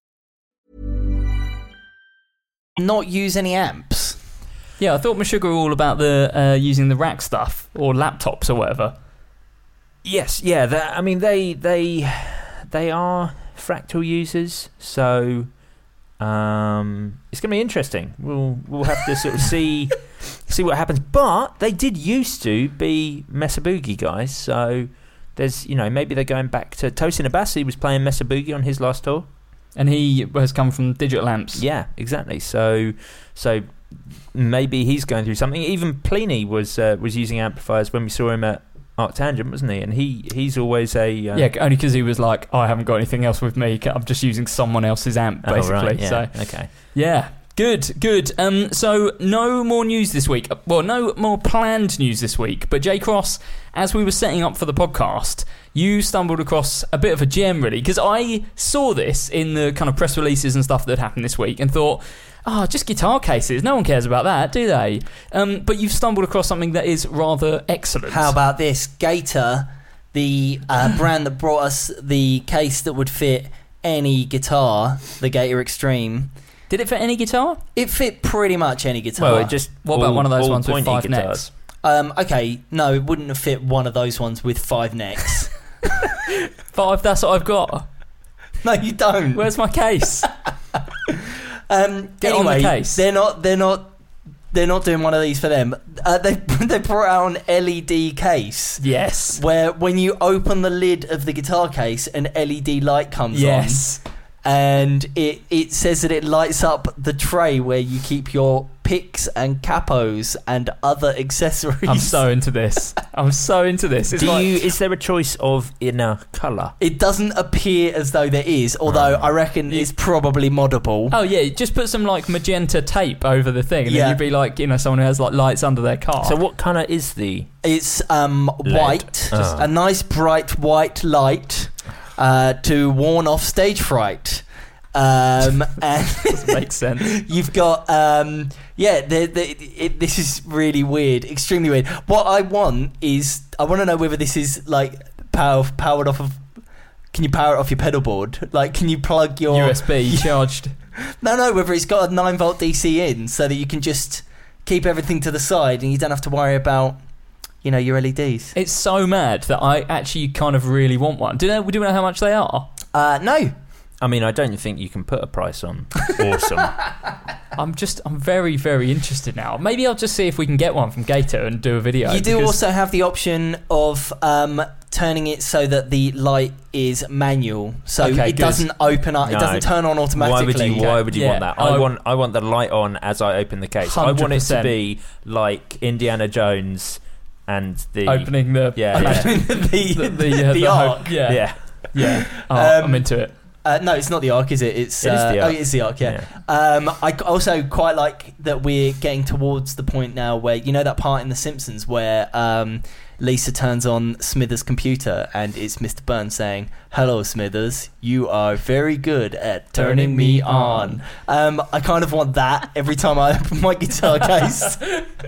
Not use any amps. Yeah, I thought Meshuggah were all about the uh, using the rack stuff or laptops or whatever. Yes, yeah. That, I mean, they they they are Fractal users, so um, it's going to be interesting. We'll we'll have to sort of see see what happens. But they did used to be Mesa Boogie guys, so there's you know maybe they're going back to Tosin Abasi was playing Mesa Boogie on his last tour, and he has come from Digital Amps. Yeah, exactly. So so. Maybe he's going through something. Even Pliny was uh, was using amplifiers when we saw him at Arctangent, wasn't he? And he, he's always a uh, yeah, only because he was like, oh, I haven't got anything else with me. I'm just using someone else's amp, basically. Oh, right, yeah. So okay, yeah, good, good. Um, so no more news this week. Well, no more planned news this week. But J Cross, as we were setting up for the podcast, you stumbled across a bit of a gem, really, because I saw this in the kind of press releases and stuff that happened this week, and thought, oh, just guitar cases. No one cares about that, do they? Um, but you've stumbled across something that is rather excellent. How about this? Gator, the uh, brand that brought us the case that would fit any guitar, the Gator Extreme. Did it fit any guitar? It fit pretty much any guitar. well, it just What all, about one of those all ones with pointy five guitars. necks? Um, okay, no, it wouldn't have fit one of those ones with five necks. Five, that's what I've got. No, you don't. Where's my case? Um, Um, Get on anyway, the case. they're not. They're not. They're not doing one of these for them. Uh, they they brought out an L E D case. Yes. Where when you open the lid of the guitar case, an L E D light comes Yes. on. And it, it says that it lights up the tray where you keep your picks and capos and other accessories. I'm so into this. I'm so into this. It's Do like, you, is there a choice of inner colour? It doesn't appear as though there is, although I reckon it's probably moddable. oh yeah, just put some like magenta tape over the thing, and Yeah. then you'd be like, you know, someone who has like lights under their car. So what colour is the... It's um, Lead. white, Oh. a nice bright white light uh, to warn off stage fright. Um, and Doesn't make sense. You've got um, yeah. The, the, it, this is really weird, extremely weird. What I want is I want to know whether this is like power, powered off of. Can you power it off your pedal board? Like, can you plug your U S B charged? No, no. Whether it's got a nine volt D C in, so that you can just keep everything to the side and you don't have to worry about, you know, your L E Ds. It's so mad that I actually kind of really want one. Do you know? Do you know how much they are? Uh, no. I mean, I don't think you can put a price on. Awesome. I'm just, I'm very, very interested now. Maybe I'll just see if we can get one from Gator and do a video. You do because- also have the option of um, turning it so that the light is manual, so Okay, it good. doesn't open up. It No. doesn't turn on automatically. Why would you? Why would you Yeah. want that? I- I want. I want the light on as I open the case. I want it to one hundred percent. be like Indiana Jones and the opening the Yeah, Opening yeah. the the, the, uh, the the arc. hook. Yeah, yeah. yeah. Oh, Um, I'm into it. Uh, no, it's not the arc, is it? It's It is uh, the oh, arc. it is the arc. Yeah. Um, I c- also quite like that we're getting towards the point now where, you know, that part in The Simpsons where um, Lisa turns on Smithers' computer and it's Mister Burns saying, "Hello, Smithers, you are very good at turning me on." Um, I kind of want that every time I open my guitar case.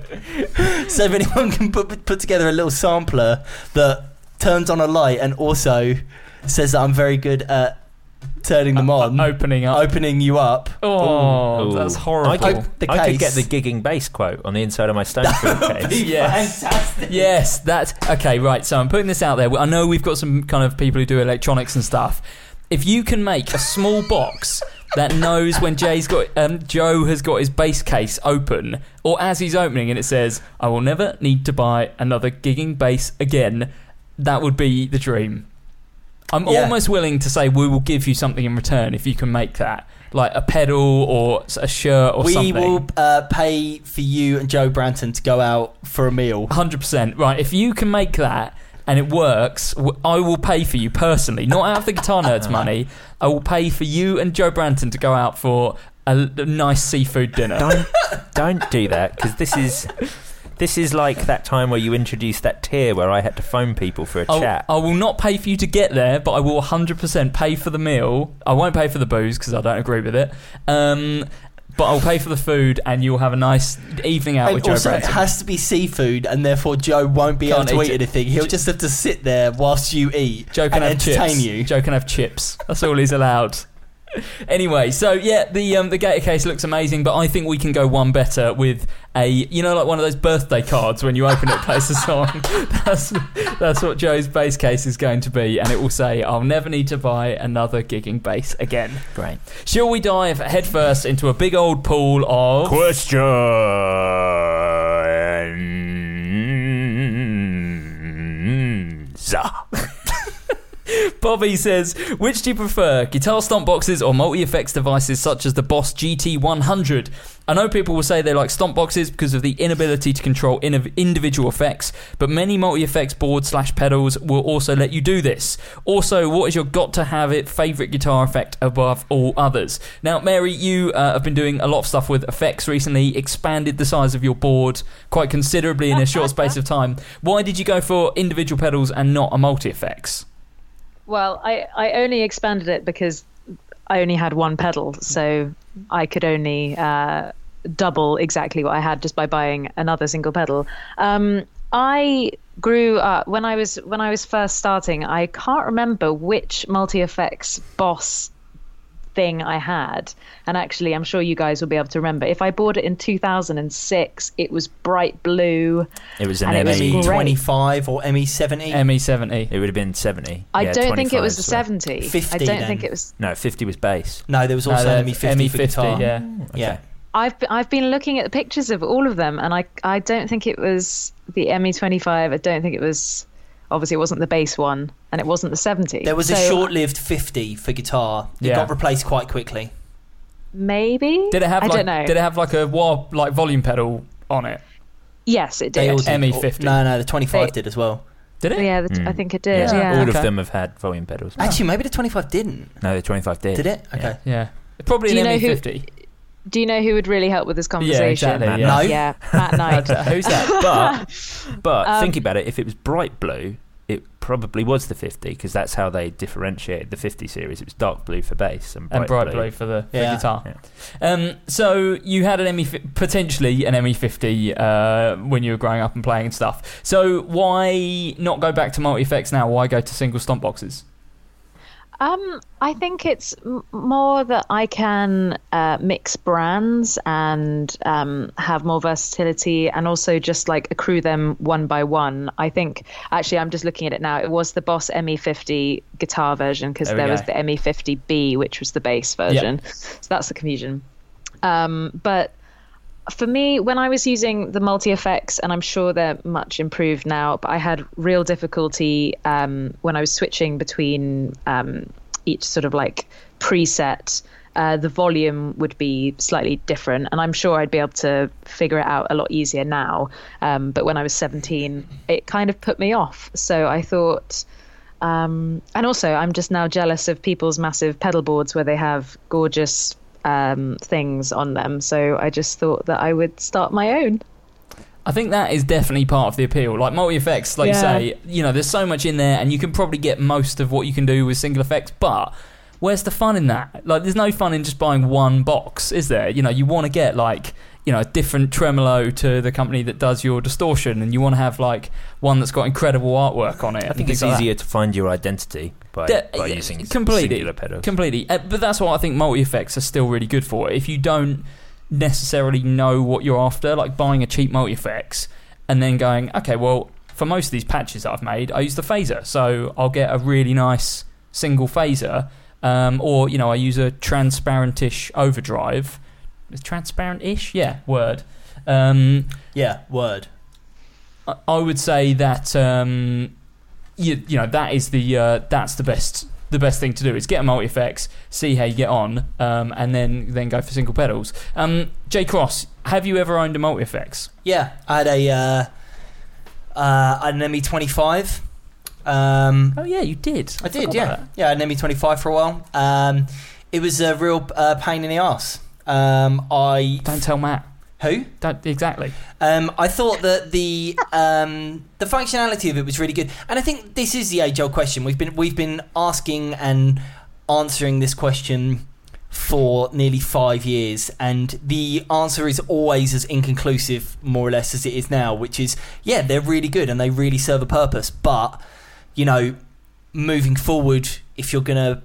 So if anyone can put put together a little sampler that turns on a light and also says that I'm very good at turning them on, Uh, opening up, opening you up. Oh, Ooh. that's horrible. I could, The I could case. get the gigging bass quote on the inside of my Stone Fruit case. Yes. Fantastic. Yes, that's okay. Right, so I'm putting this out there. I know we've got some kind of people who do electronics and stuff. If you can make a small box that knows when Jay's got um, Joe has got his bass case open, or as he's opening, and it says, "I will never need to buy another gigging bass again," that would be the dream. I'm Yeah. almost willing to say we will give you something in return if you can make that, like a pedal or a shirt or we something. will uh, pay for you and Joe Branton to go out for a meal. one hundred percent. Right, if you can make that and it works, w- I will pay for you personally, not out of the Guitar Nerds money. I will pay for you and Joe Branton to go out for a, l- a nice seafood dinner. Don't don't do that, because this is this is like that time where you introduced that tier where I had to phone people for a I'll- chat. I will not pay for you to get there, but I will one hundred percent pay for the meal. I won't pay for the booze because I don't agree with it. Um, but I'll pay for the food, and you'll have a nice evening out And with Joe also, it Branton. has to be seafood, and therefore Joe won't be Can't able to eat eat it. anything. He'll just have to sit there whilst you eat Joe can and have entertain chips. you. Joe can have chips. That's all he's allowed. Anyway, so yeah, the um, the Gator case looks amazing, but I think we can go one better with a, you know, like one of those birthday cards when you open it, plays a song. That's that's what Joe's bass case is going to be, and it will say, "I'll never need to buy another gigging bass again." Great. Shall we dive headfirst into a big old pool of questions? Bobby says, which do you prefer, guitar stomp boxes or multi-effects devices such as the Boss G T one hundred? I know people will say they like stomp boxes because of the inability to control in- individual effects, but many multi-effects boards slash pedals will also let you do this. Also, what is your got-to-have-it favourite guitar effect above all others? Now, Mary, you uh, have been doing a lot of stuff with effects recently, expanded the size of your board quite considerably in a short space of time. Why did you go for individual pedals and not a multi-effects? Well, I, I only expanded it because I only had one pedal, so I could only uh, double exactly what I had just by buying another single pedal. Um, I grew up when I was when I was first starting. I can't remember which multi-effects Boss thing I had. And actually, I'm sure you guys will be able to remember. If I bought it in two thousand six, it was bright blue. It was an and M it was E great. twenty-five or M E seventy. M E seventy. It would have been seventy. I Yeah, don't think it was the so- seventy. fifty I don't then. think it was. No, fifty was bass. No, there was No, also the an M E fifty M E for fifty, guitar. yeah. Yeah. I've be- I've been looking at the pictures of all of them, and I I don't think it was the M E twenty-five. I don't think it was. Obviously, it wasn't the bass one, and it wasn't the seventy. There was So, a short-lived fifty for guitar. It Yeah. got replaced quite quickly. Maybe. Did it have I like? don't know. Did it have like a wah, like volume pedal on it? Yes, it They did. all did. M E fifty. No, no, the twenty-five They- did as well. Did it? Yeah, the t- Mm. I think it did. Yeah. Yeah. All Okay. of them have had volume pedals. Actually, maybe the twenty-five didn't. No, the twenty-five did. Did it? Okay. Yeah. Probably Do an you M E know who- fifty. Do you know who would really help with this conversation? exactly, Matt yeah. No. Yeah, Matt Knight. Who's that? But but Um, thinking about it, if it was bright blue, it probably was the fifty because that's how they differentiated the fifty series. It was dark blue for bass and bright, And bright blue for the, for Yeah. guitar. Yeah. Um, so you had an M E fi- potentially an M E fifty uh, when you were growing up and playing and stuff. So why not go back to multi effects now? Why go to single stomp boxes? Um, I think it's m- more that I can uh, mix brands and um, have more versatility, and also just like accrue them one by one. I think actually, I'm just looking at it now. It was the Boss M E fifty guitar version because There we there was go. the M E fifty B, which was the bass version. So that's the confusion. Um, but for me, when I was using the multi effects, and I'm sure they're much improved now, but I had real difficulty um, when I was switching between um, each sort of like preset. Uh, the volume would be slightly different, and I'm sure I'd be able to figure it out a lot easier now. Um, but when I was seventeen, it kind of put me off. So I thought, um, and also I'm just now jealous of people's massive pedal boards where they have gorgeous um things on them, so I just thought that I would start my own. I think that is definitely part of the appeal. Like multi effects, like Yeah. you say, you know, there's so much in there, and you can probably get most of what you can do with single effects. But where's the fun in that? Like, there's no fun in just buying one box, is there? You know, you want to get like, you know, a different tremolo to the company that does your distortion, and you want to have like one that's got incredible artwork on it. I think it's easier to find your identity by, That- by yeah, using completely, singular pedals. Completely. Uh, but that's what I think multi effects are still really good for. If you don't necessarily know what you're after, like buying a cheap multi effects and then going, okay, well, for most of these patches that I've made, I use the phaser, so I'll get a really nice single phaser, um, or you know, I use a transparent-ish overdrive. Is transparent-ish? Yeah, word. Um, Yeah, word. I, I would say that um, you you know that is the uh, that's the best the best thing to do is get a multi effects, see how you get on, um, and then then go for single pedals. Um, J Cross, have you ever owned a multi effects? Yeah, I had a uh, uh, I had an M E twenty-five. Um, Oh yeah, you did. I did, forgot yeah, about that. yeah. I had an M E twenty-five for a while. Um, it was a real uh, pain in the arse. Um, I Don't tell Matt. who? Don't exactly. Um, I thought that the um, the functionality of it was really good, and I think this is the age-old question. We've been we've been asking and answering this question for nearly five years, and the answer is always as inconclusive, more or less, as it is now. Which is, yeah, they're really good and they really serve a purpose, but you know, moving forward, if you're gonna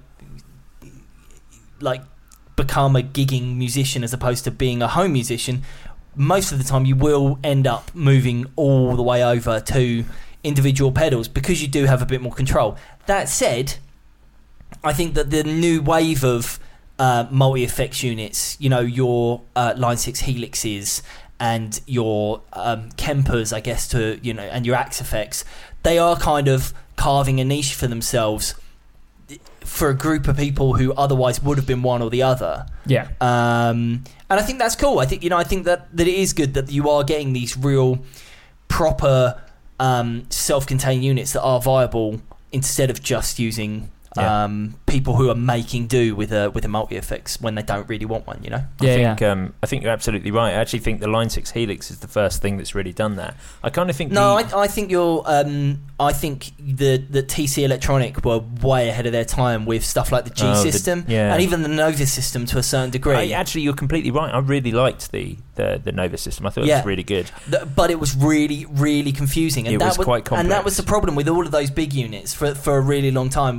like become a gigging musician as opposed to being a home musician, most of the time you will end up moving all the way over to individual pedals because you do have a bit more control. That said, I think that the new wave of uh, multi-effects units, you know, your uh, Line six Helixes and your um, Kempers, I guess, to you know, and your Axe effects, they are kind of carving a niche for themselves for a group of people who otherwise would have been one or the other. Yeah. Um, and I think that's cool. I think, you know, I think that, that it is good that you are getting these real proper um, self-contained units that are viable instead of just using Yeah. um, people who are making do with a with a multi-effects when they don't really want one, you know? I Yeah, think yeah. um, I think you're absolutely right. I actually think the Line six Helix is the first thing that's really done that. I kind of think No, the, I, I think you're. Um, I think the the T C Electronic were way ahead of their time with stuff like the G Oh, the- system yeah. and even the Nova system to a certain degree. I, actually, you're completely right. I really liked the, the, the Nova system. I thought it Yeah. was really good. Th- but it was really, really confusing, and It that was quite And that complex. was the problem with all of those big units for for a really long time. You know, the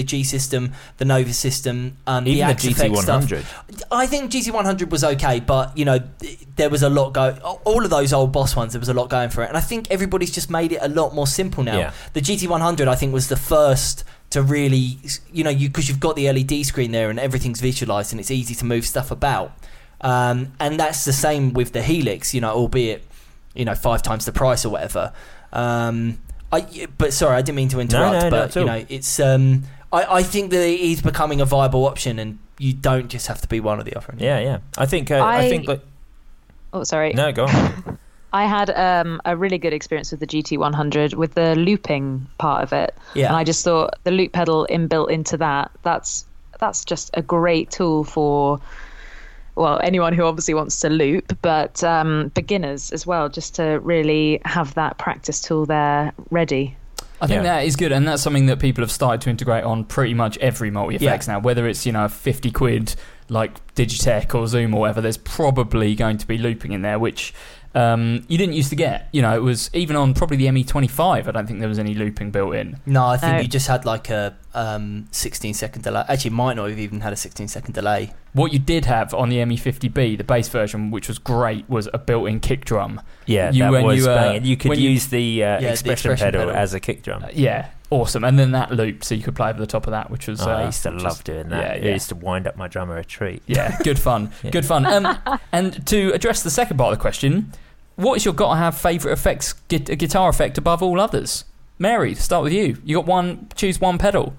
the G system, the Nova system, um, even the, the G T one hundred. I think G T one hundred was okay, but you know there was a lot go. All of those old Boss ones, there was a lot going for it, and I think everybody's just made it a lot more simple now. Yeah. The G T one hundred, I think, was the first to really, you know, you because you've got the L E D screen there and everything's visualized and it's easy to move stuff about. Um, and that's the same with the Helix, you know, albeit, you know, five times the price or whatever. Um, I, but sorry, I didn't mean to interrupt. No, no, but you know, it's. Um, I, I think that it is becoming a viable option, and you don't just have to be one or the other. Yeah, yeah. I think. Uh, I, I think. Like, oh, sorry. No, go on. I had um, a really good experience with the G T one hundred with the looping part of it. Yeah. And I just thought the loop pedal inbuilt into that, that's that's just a great tool for, well, anyone who obviously wants to loop, but um, beginners as well, just to really have that practice tool there ready. I think Yeah. that is good, and that's something that people have started to integrate on pretty much every multi-effects Yeah. now. Whether it's, you know, fifty quid like Digitech or Zoom or whatever, there's probably going to be looping in there, which um, you didn't used to get. You know, it was even on probably the M E twenty-five. I don't think there was any looping built in. No, I think No. you just had like a um, sixteen second delay. Actually, it might not have even had a sixteen second delay. What you did have on the M E fifty B, the base version, which was great, was a built-in kick drum. Yeah, You- that when was you, uh, banging. You could when you- use the, uh, Yeah, the expression, expression pedal, pedal. as a kick drum. Uh, yeah, awesome. And then that loop, so you could play over the top of that, which was. Oh, uh, I used to which love was- doing that. Yeah, It yeah. used to wind up my drummer a treat. Yeah, good fun. Yeah. Good fun. Um, and to address the second part of the question, what is your got to have favourite effects, gu- guitar effect above all others? Mary, start with you. You got one, choose one pedal.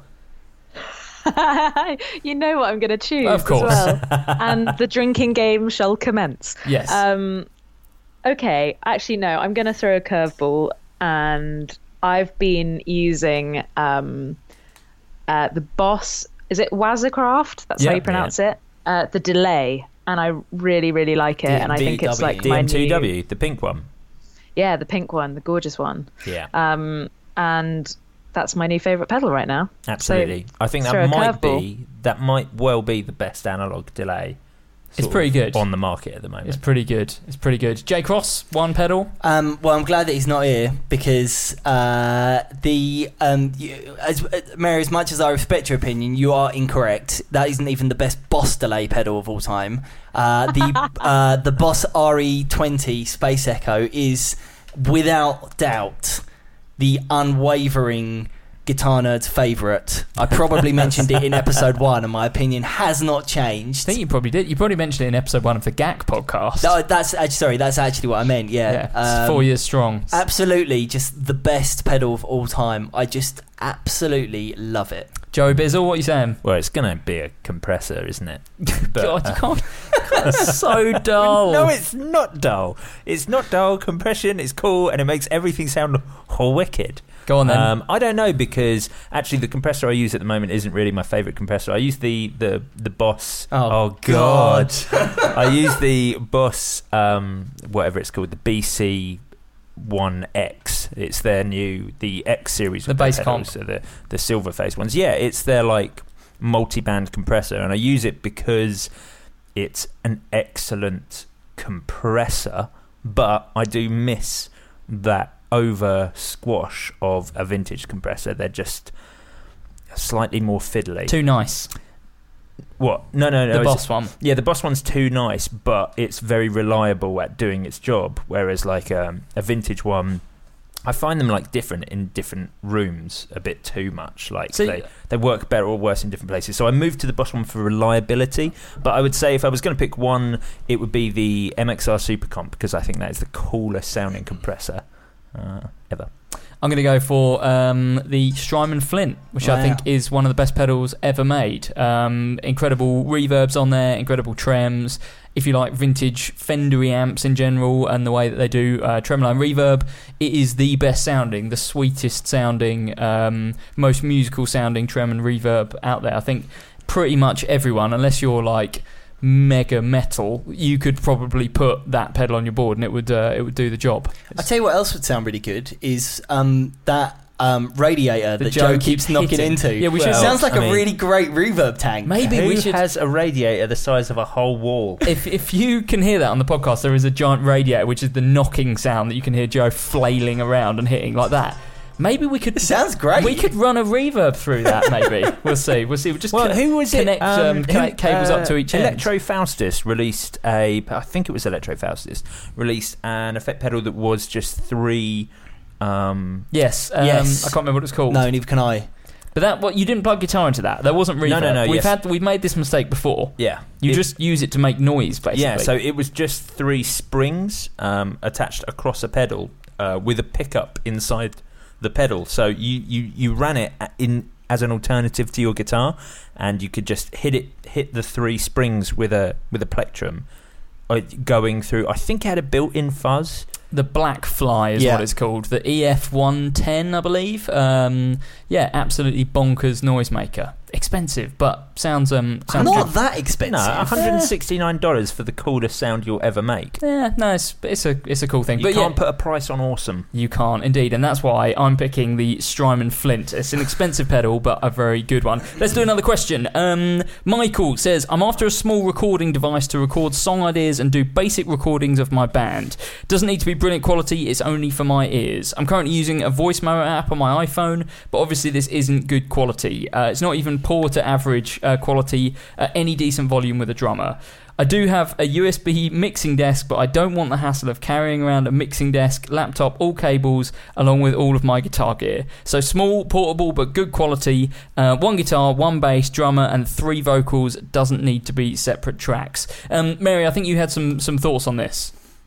You know what I'm going to choose Of course. as well. And the drinking game shall commence. Yes. Um, okay, actually, no, I'm going to throw a curveball, and I've been using um, uh, the Boss, is it Wazacraft? That's Yeah, how you pronounce it. Uh, the delay, and I really, really like it, D- and I think it's like D my D M two new, W, the pink one. yeah, the pink one, the gorgeous one. Yeah, Um, and that's my new favourite pedal right now. absolutely. I think throw a that might curveball. be that might well be the best analog delay. It's sort pretty of good. on the market at the moment. It's pretty good. It's pretty good. J Cross, one pedal. Um, well, I'm glad that he's not here because uh, the um, you, as uh, Mary, as much as I respect your opinion, you are incorrect. That isn't even the best Boss delay pedal of all time. Uh, the uh, the Boss R E twenty Space Echo is without doubt the unwavering Guitar Nerd's favourite. I probably mentioned it in episode one, and my opinion has not I changed. think you probably did. You probably mentioned it in episode one of the G A C podcast. No, that's actually sorry. That's actually what I meant. Yeah, yeah, it's Um, four years strong. Absolutely, just the best pedal of all time. I just absolutely love it. Joe Bizzle, what are you saying? Well, it's going to be a compressor, isn't it? But, God, you uh, can't. It's so dull. No, it's not dull. It's not dull. Compression is cool, and it makes everything sound wicked. Go on then. Um, I don't know, because actually the compressor I use at the moment isn't really my favourite compressor. I use the the the Boss. Oh, God! I use the Boss, um, whatever it's called, the B C one X. It's their new the X series. The with their bass pedals, comp. so the the silver face ones. Yeah, it's their like multi-band compressor, and I use it because it's an excellent compressor, but I do miss that over squash of a vintage compressor. They're just slightly more fiddly. Too nice. What? No, no, no. The it's- Boss one. Yeah, the Boss one's too nice, but it's very reliable at doing its job. Whereas like um, a vintage one, I find them like different in different rooms a bit too much. Like So- they, they work better or worse in different places. So I moved to the Boss one for reliability. But I would say if I was going to pick one, it would be the M X R Super Comp, because I think that is the coolest sounding compressor uh, ever. I'm going to go for um, the Strymon Flint, which I Wow. think is one of the best pedals ever made. Um, incredible reverbs on there, incredible trems. If you like vintage Fendery amps in general and the way that they do uh, tremolo and reverb, it is the best sounding, the sweetest sounding, um, most musical sounding trem and reverb out there. I think pretty much everyone, unless you're like mega metal, you could probably put that pedal on your board and it would uh, it would do the job. I tell you what else would sound really good is um, that um, radiator The that Joe Joe keeps keeps knocking hitting. into. Yeah, we should- It sounds like I a mean- really great reverb tank. Maybe Who we should. has a radiator the size of a whole wall? If if you can hear that on the podcast, there is a giant radiator, which is the knocking sound that you can hear Joe flailing around and hitting like that. Maybe we could. It sounds great. We could run a reverb through that. Maybe we'll see. We'll see. We'll just well, co- who was connect it? Um, um, connect who, cables uh, up to each end. Electro Faustus released a. I think it was Electro Faustus released an effect pedal that was just three. Um, yes. Um, yes. I can't remember what it's called. No, neither can I. But that what you didn't plug guitar into that. There wasn't reverb. No, no, no. We've yes. had we've made this mistake before. Yeah. You It- just use it to make noise, basically. Yeah, so it was just three springs um, attached across a pedal uh, with a pickup inside the pedal. So you, you, you ran it in as an alternative to your guitar, and you could just hit it hit the three springs with a with a plectrum uh, going through. I think it had a built-in fuzz. The Black Fly is Yeah. what it's called. The E F one ten, I believe. Um, yeah, absolutely bonkers noisemaker. Expensive, but sounds um sounds Not good. that expensive. No, one hundred sixty-nine dollars for the coolest sound you'll ever make. Yeah, no, it's it's a it's a cool thing. You but can't yeah, put a price on awesome. you can't indeed, and that's why I'm picking the Strymon Flint. It's an expensive pedal, but a very good one. Let's do another question. Um, Michael says, I'm after a small recording device to record song ideas and do basic recordings of my band. Doesn't need to be brilliant quality, it's only for my ears. I'm currently using a voice memo app on my iPhone, but obviously this isn't good quality. Uh, it's not even poor to average uh, quality at any decent volume with a drummer. I do have a U S B mixing desk, but I don't want the hassle of carrying around a mixing desk, laptop, all cables, along with all of my guitar gear. So small, portable, but good quality. Uh, one guitar, one bass, drummer, and three vocals. Doesn't need to be separate tracks. Um, Mary, I think you had some some thoughts on this.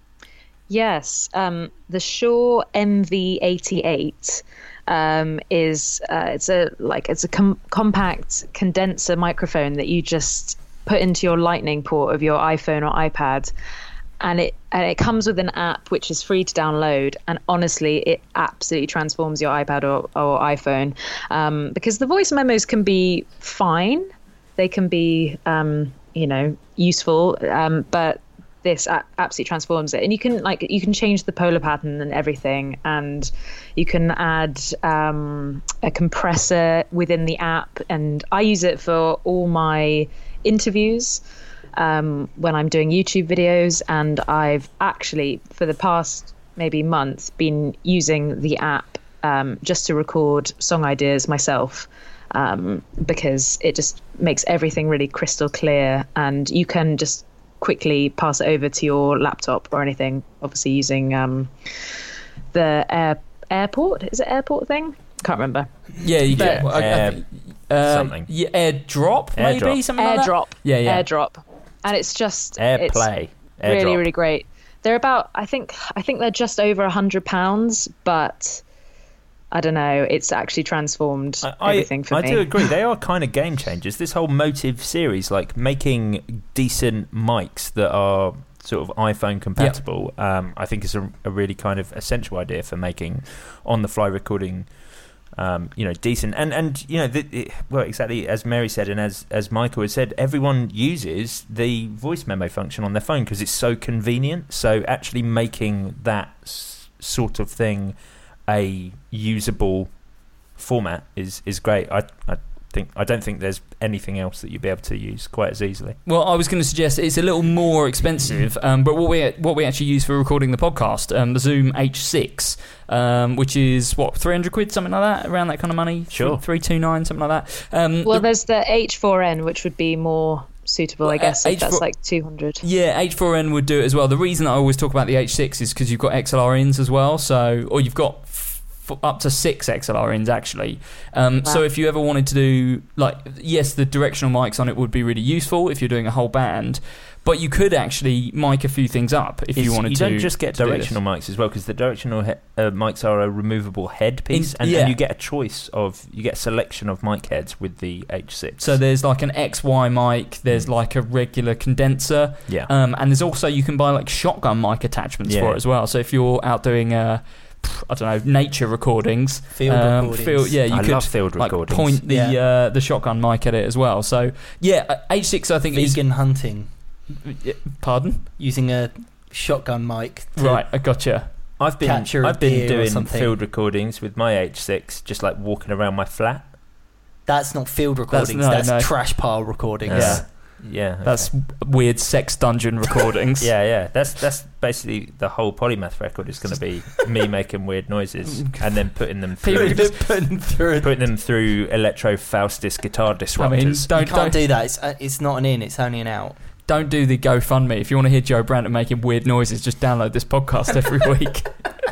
Yes, um, the Shure M V eighty-eight um, is uh, it's a like it's a com- compact condenser microphone that you just put into your Lightning port of your iPhone or iPad, and it and it comes with an app which is free to download. And honestly, it absolutely transforms your iPad or, or iPhone um, because the voice memos can be fine, they can be um, you know useful, um, but this absolutely transforms it. And you can like you can change the polar pattern and everything, and you can add um, a compressor within the app, and I use it for all my interviews um, when I'm doing YouTube videos. And I've actually for the past maybe month been using the app um, just to record song ideas myself, um, because it just makes everything really crystal clear, and you can just quickly pass it over to your laptop or anything, obviously using um, the air airport is it airport thing? Can't remember. Yeah, you But- get well, I- I Air- think- uh, something. Yeah, AirDrop, maybe AirDrop. something like that? AirDrop. Yeah, yeah. AirDrop. And it's just AirPlay. it's really, AirDrop. really great. They're about I think I think they're just over a hundred pounds, but I don't know, it's actually transformed I, everything for I me. do agree. They are kind of game changers. This whole Motive series, like making decent mics that are sort of iPhone compatible, um, I think is a, a really kind of essential idea for making on-the-fly recording, um, you know, decent. And, and you know, the, it, well, exactly as Mary said and as, as Michael has said, everyone uses the voice memo function on their phone because it's so convenient. So actually making that s- sort of thing a usable format is is great. I I think I don't think there's anything else that you'd be able to use quite as easily. Well, I was going to suggest it's a little more expensive, um, but what we what we actually use for recording the podcast, um, the Zoom H six, um, which is what three hundred quid, something like that, around that kind of money. Sure, three two nine, something like that. Um, well, the, there's the H four N, which would be more suitable, Well, I guess, uh, if H that's four like two hundred. Yeah, H four N would do it as well. The reason I always talk about the H six is because you've got X L R ins as well, so or you've got f- f- up to six X L R ins actually. Um, Wow. So if you ever wanted to do like, yes, the directional mics on it would be really useful if you're doing a whole band, but you could actually mic a few things up if you It's- wanted you to. don't just get to do directional mics as well, because the directional he- uh, mics are a removable headpiece, In- and, yeah. and you get a choice of you get a selection of mic heads with the H six. So there's like an X Y mic, there's like a regular condenser, yeah, um, and there's also you can buy like shotgun mic attachments Yeah. for it as well. So if you're out doing uh, I don't know, nature recordings, Field um, recordings. field- yeah, you I could love field like recordings. point the Yeah. uh, the shotgun mic at it as well. So yeah, uh, H six I think Vegan hunting is. Pardon? using a shotgun mic. To, Right, I gotcha. I've been capture a I've been deer or doing something. field recordings with my H six, just like walking around my flat. That's not field recordings. no, That's, no. trash pile recordings. Yeah. Yeah, okay. That's weird sex dungeon recordings. yeah, yeah. That's that's basically the whole Polymath record is going to be me making weird noises and then putting them through, putting through, putting them through Electro Faustus guitar disruptors. I mean, don't, you can't don't, do that. It's uh, it's not an in. It's only an out. Don't do the GoFundMe. If you want to hear Joe Branton making weird noises, just download this podcast every week.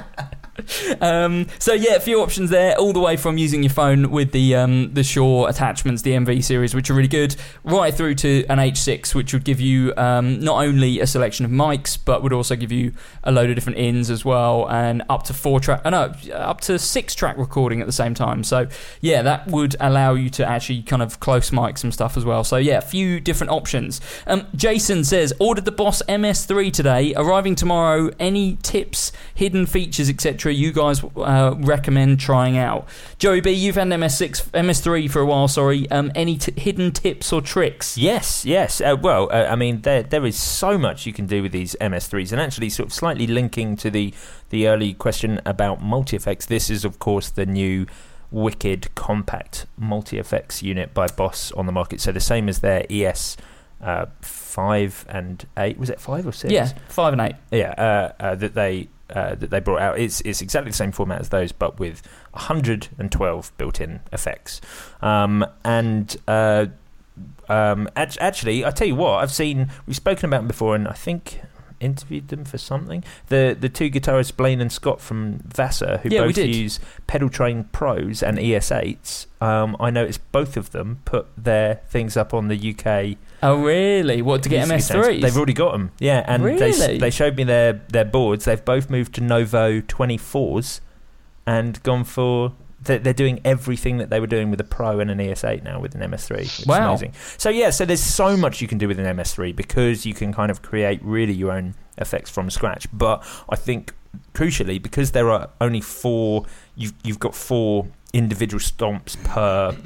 Um, so yeah, a few options there, all the way from using your phone with the um, the Shure attachments, the M V series, which are really good, right through to an H six, which would give you um, not only a selection of mics, but would also give you a load of different ins as well, and up to four track, uh, no, up to six track recording at the same time. So yeah, that would allow you to actually kind of close mics and stuff as well. So yeah, a few different options. Um, Jason says, ordered the Boss M S three today, arriving tomorrow. Any tips, hidden features, et cetera you guys uh, recommend trying out? Joey B, you've had an M S six, M S three for a while, sorry. Um, any t- hidden tips or tricks? Yes, yes. Uh, well, uh, I mean, there there is so much you can do with these M S threes, and actually sort of slightly linking to the, the early question about multi-effects, this is, of course, the new wicked compact multi-effects unit by Boss on the market. So the same as their E S uh, five and eight. Was it five or six? Yeah, five and eight. Yeah, uh, uh, that they... Uh, that they brought out. It's it's exactly the same format as those, but with one hundred twelve built-in effects. Um, and uh, um, act- actually, I tell you what, I've seen. We've spoken about them before, and I think interviewed them for something. The the two guitarists, Blaine and Scott from Vassar, who yeah, both use Pedal Train Pros and E S eights. Um, I noticed both of them put their things up on the U K. Oh really? What, to get M S threes? They've already got them. Yeah, and really? they they showed me their their boards. They've both moved to Novo twenty-fours and gone for. They're, they're doing everything that they were doing with a Pro and an E S eight now with an M S three. Which wow. is amazing. So yeah, so there's so much you can do with an M S three because you can kind of create really your own effects from scratch. But I think crucially, because there are only four, you've you've got four individual stomps per.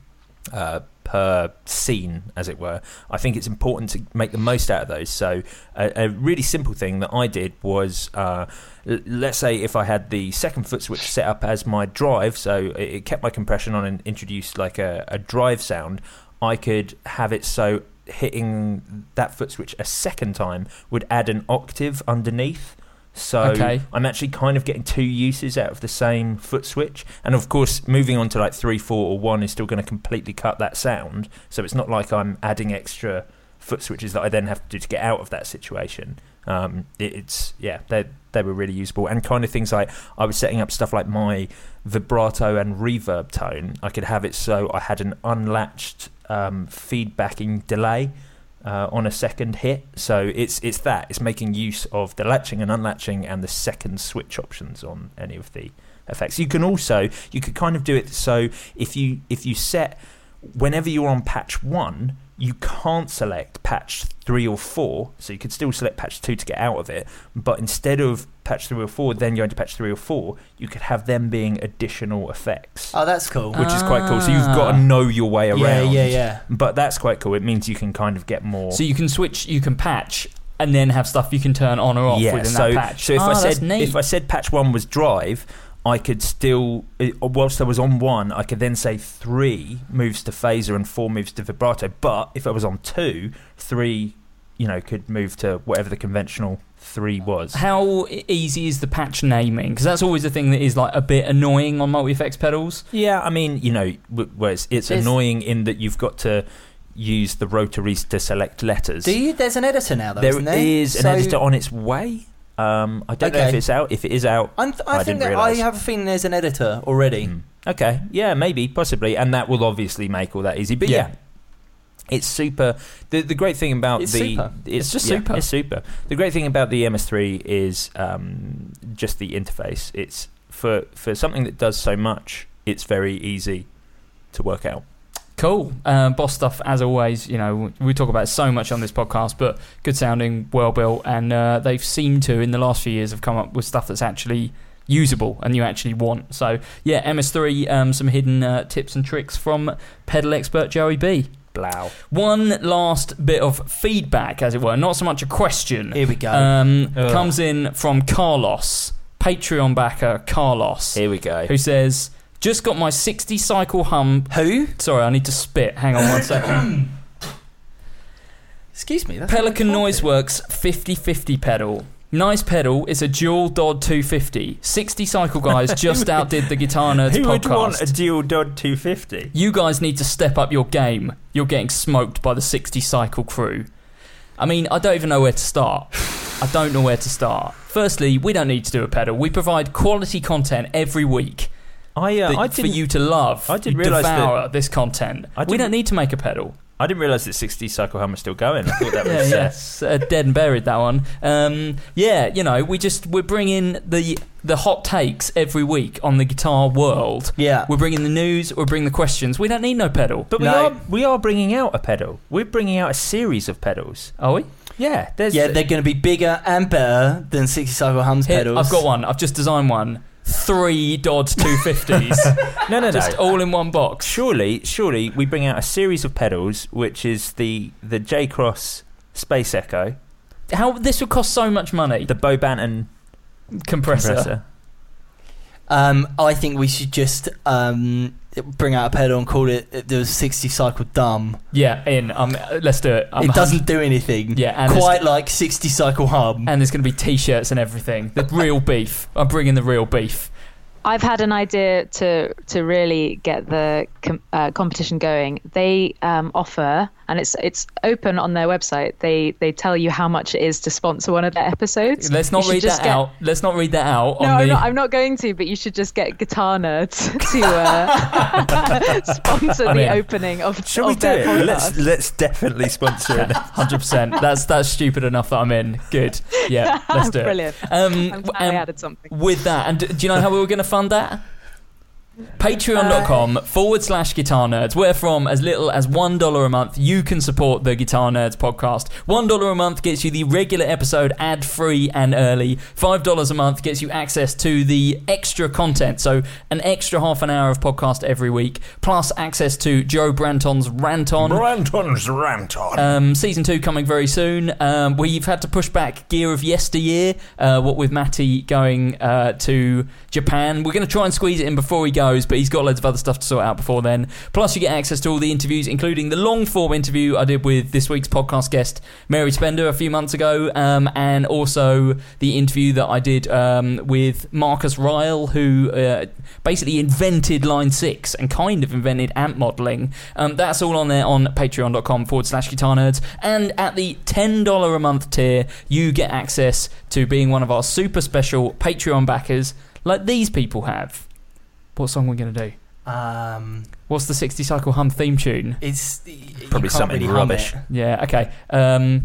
Uh, per scene, as it were. I think it's important to make the most out of those. So a, a really simple thing that I did was, uh, l- let's say if I had the second foot switch set up as my drive, so it, it kept my compression on and introduced like a, a drive sound, I could have it so hitting that foot switch a second time would add an octave underneath. So okay. I'm actually kind of getting two uses out of the same foot switch. And of course, moving on to like three, four, or one is still going to completely cut that sound. So it's not like I'm adding extra foot switches that I then have to do to get out of that situation. Um, it, it's, yeah, they they were really usable. And kind of things like I was setting up stuff like my vibrato and reverb tone. I could have it so I had an unlatched um, feedbacking delay. Uh, on a second hit, so it's it's that it's making use of the latching and unlatching and the second switch options on any of the effects. You can also you could kind of do it so if you if you set whenever you're on patch one, you can't select patch three or four, so you could still select patch two to get out of it, but instead of patch three or four then going to patch three or four, you could have them being additional effects. Oh, that's cool. Which ah. is quite cool. So you've got to know your way around. Yeah, yeah, yeah. But that's quite cool. It means you can kind of get more. So you can switch, you can patch, and then have stuff you can turn on or off yeah, within so, that patch. So if oh, I said that's neat. if I said patch one was drive, I could still, whilst I was on one, I could then say three moves to phaser and four moves to vibrato. But if I was on two, three, you know, could move to whatever the conventional three was. How easy is the patch naming? Because that's always a thing that is like a bit annoying on multi-effects pedals. Yeah, I mean, you know, where it's, it's annoying in that you've got to use the rotaries to select letters. Do you? There's an editor now, though, there isn't there? is So- an editor on its way. Um, I don't know Okay. if it's out. If it is out, I'm th- I, I think didn't that I realise. have a feeling there's an editor already. Mm. Okay, yeah, maybe, possibly, and that will obviously make all that easy. But yeah, Yeah. it's super. The the great thing about It's the super. It's just yeah, super. It's super. The great thing about the M S three is um, just the interface. It's for for something that does so much. It's very easy to work out. Cool. Uh, Boss stuff, as always, you know, we talk about it so much on this podcast, but good sounding, well built, and uh, they've seemed to, in the last few years, have come up with stuff that's actually usable and you actually want. So, yeah, M S three, um, some hidden uh, tips and tricks from pedal expert Joey B. Blow. One last bit of feedback, as it were, not so much a question. Here we go. Um, Ugh. comes in from Carlos, Patreon backer Carlos, Here we go. who says, just got my sixty cycle hum. Who? Sorry, I need to spit. Hang on one second. Excuse me. That's Pelican not Noiseworks fifty fifty pedal. Nice pedal. It's a dual Dodd two fifty. sixty Cycle Guys just outdid the Guitar Nerds Who podcast. would want a dual Dodd two fifty? You guys need to step up your game. You're getting smoked by the sixty Cycle crew. I mean, I don't even know where to start. I don't know where to start. Firstly, we don't need to do a pedal. We provide quality content every week I, uh, that, I for didn't, you to love. I didn't you realise devour that- this content. I We didn't- don't need to make a pedal. I didn't realise that sixty Cycle Hum was still going. I thought that Yeah, was... uh, yes, uh, dead and buried, that one. Um, yeah, you know, we just we're bringing the the hot takes every week on the guitar world. Yeah. We're bringing the news. We're bringing the questions. We don't need no pedal. But we No. are we are bringing out a pedal. We're bringing out a series of pedals. Are we? Yeah, there's Yeah, they're going to be bigger and better than sixty Cycle Hum's Here, pedals. I've got one. I've just designed one. Three Dodd two fifties. no, no, no. Just all in one box. Surely, surely we bring out a series of pedals, which is the the J Cross Space Echo, How this would cost so much money. the Bo Banton compressor. compressor. Um, I think we should just um, bring out a pedal and call it the sixty Cycle Dumb. Yeah, in. Um, let's do it. I'm it doesn't do anything. Yeah, and quite like sixty Cycle Hum. And there's going to be T-shirts and everything. The real beef. I'm bringing the real beef. I've had an idea to to really get the com- uh, competition going. They um, offer, and it's it's open on their website. They they tell you how much it is to sponsor one of their episodes. Let's not You should read just that get- out. Let's not read that out. No, on I'm the... not, I'm not going to, but you should just get Guitar Nerds to uh, sponsor I'm the in. opening of, Shall of we do their it? podcast. Let's let's definitely sponsor it. one hundred percent. That's that's stupid enough that I'm in. Good. Yeah, let's do it. Brilliant. Um, I'm glad and I added something. with that, and do you know how we were going to fund that? Patreon.com forward slash Guitar Nerds, where from as little as one dollar a month you can support the Guitar Nerds podcast. one dollar a month gets you the regular episode ad-free and early. five dollars a month gets you access to the extra content, so an extra half an hour of podcast every week, plus access to Joe Branton's Rant On. Branton's Rant On. Um, season two coming very soon. Um, we've had to push back Gear of Yesteryear, uh, what with Matty going uh, to Japan. We're going to try and squeeze it in before he goes, but he's got loads of other stuff to sort out before then. Plus, you get access to all the interviews, including the long-form interview I did with this week's podcast guest, Mary Spender, a few months ago, um, and also the interview that I did um, with Marcus Ryle, who uh, basically invented Line six and kind of invented amp modelling. Um, that's all on there on patreon.com forward slash guitar nerds. And at the ten dollars a month tier, you get access to being one of our super special Patreon backers, like these people have. What song are we going to do? Um, What's the sixty Cycle Hum theme tune? it's Probably you can't something really hum rubbish. it. Yeah, okay. Um,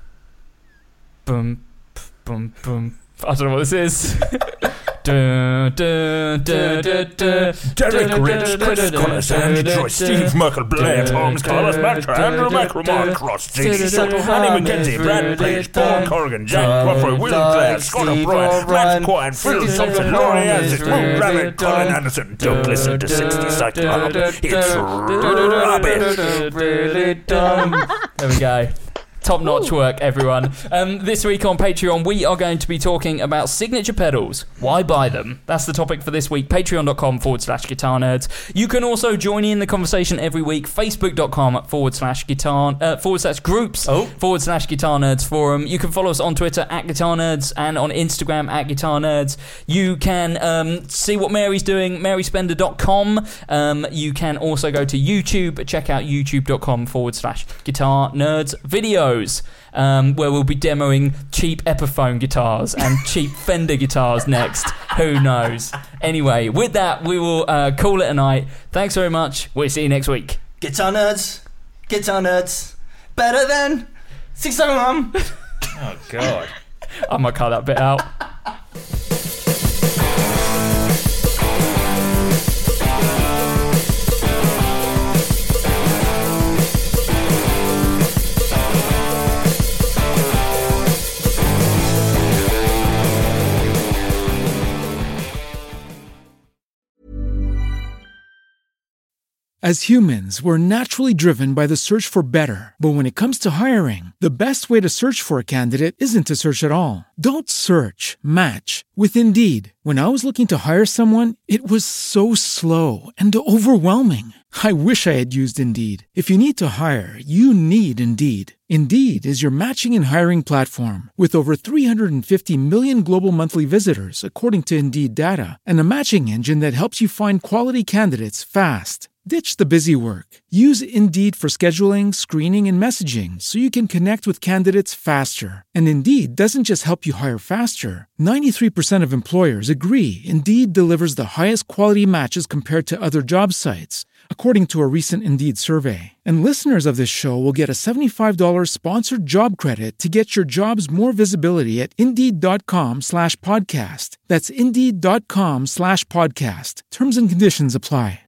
boom, boom, boom. I don't know what this is. Dun, dun, dun, dun, dun, Derek dun, Rich, dun, Chris dun, dun, Collins, dun, Andrew dun, Troy, Steve dun, Merkel, Blair, dun, Holmes, Carlos dun, Matra, dun, Andrew dun, McRamon, dun, Cross, dun, J C dun, Sucker, dun, Annie dun, McKenzie, dun, Brad dun, Page, dun, Paul Corrigan, Jack dun, Crawford, Will dun, Glass, Scott Steve O'Brien, O'Brien, Matt Quine, Phil Steve Thompson, O'Brien, Laurie Isaac, dun, Lou Rabbit, dun, Colin Anderson. Don't listen to sixty Cycle Hum. It's rubbish. Really dumb. There we go. Top-notch work, everyone. Um, this week on Patreon, we are going to be talking about signature pedals. Why buy them? That's the topic for this week. Patreon.com forward slash guitar nerds. You can also join in the conversation every week. Facebook.com forward slash guitar uh, forward slash groups Oh. forward slash guitar nerds forum. You can follow us on Twitter at guitar nerds and on Instagram at guitar nerds. You can um, see what Mary's doing, mary spender dot com. Um, you can also go to YouTube. Check out youtube.com forward slash guitar nerds videos. Um, where we'll be demoing cheap Epiphone guitars and cheap Fender guitars next. Who knows? Anyway, with that, we will uh, call it a night. Thanks very much. We'll see you next week. Guitar Nerds. Guitar Nerds. Better than sixty Cycle Hum. Oh, God. I might cut that bit out. As humans, we're naturally driven by the search for better. But when it comes to hiring, the best way to search for a candidate isn't to search at all. Don't search, match with Indeed. When I was looking to hire someone, it was so slow and overwhelming. I wish I had used Indeed. If you need to hire, you need Indeed. Indeed is your matching and hiring platform with over three hundred fifty million global monthly visitors, according to Indeed data, and a matching engine that helps you find quality candidates fast. Ditch the busy work. Use Indeed for scheduling, screening, and messaging so you can connect with candidates faster. And Indeed doesn't just help you hire faster. ninety-three percent of employers agree Indeed delivers the highest quality matches compared to other job sites, according to a recent Indeed survey. And listeners of this show will get a seventy-five dollars sponsored job credit to get your jobs more visibility at Indeed.com slash podcast. That's Indeed.com slash podcast. Terms and conditions apply.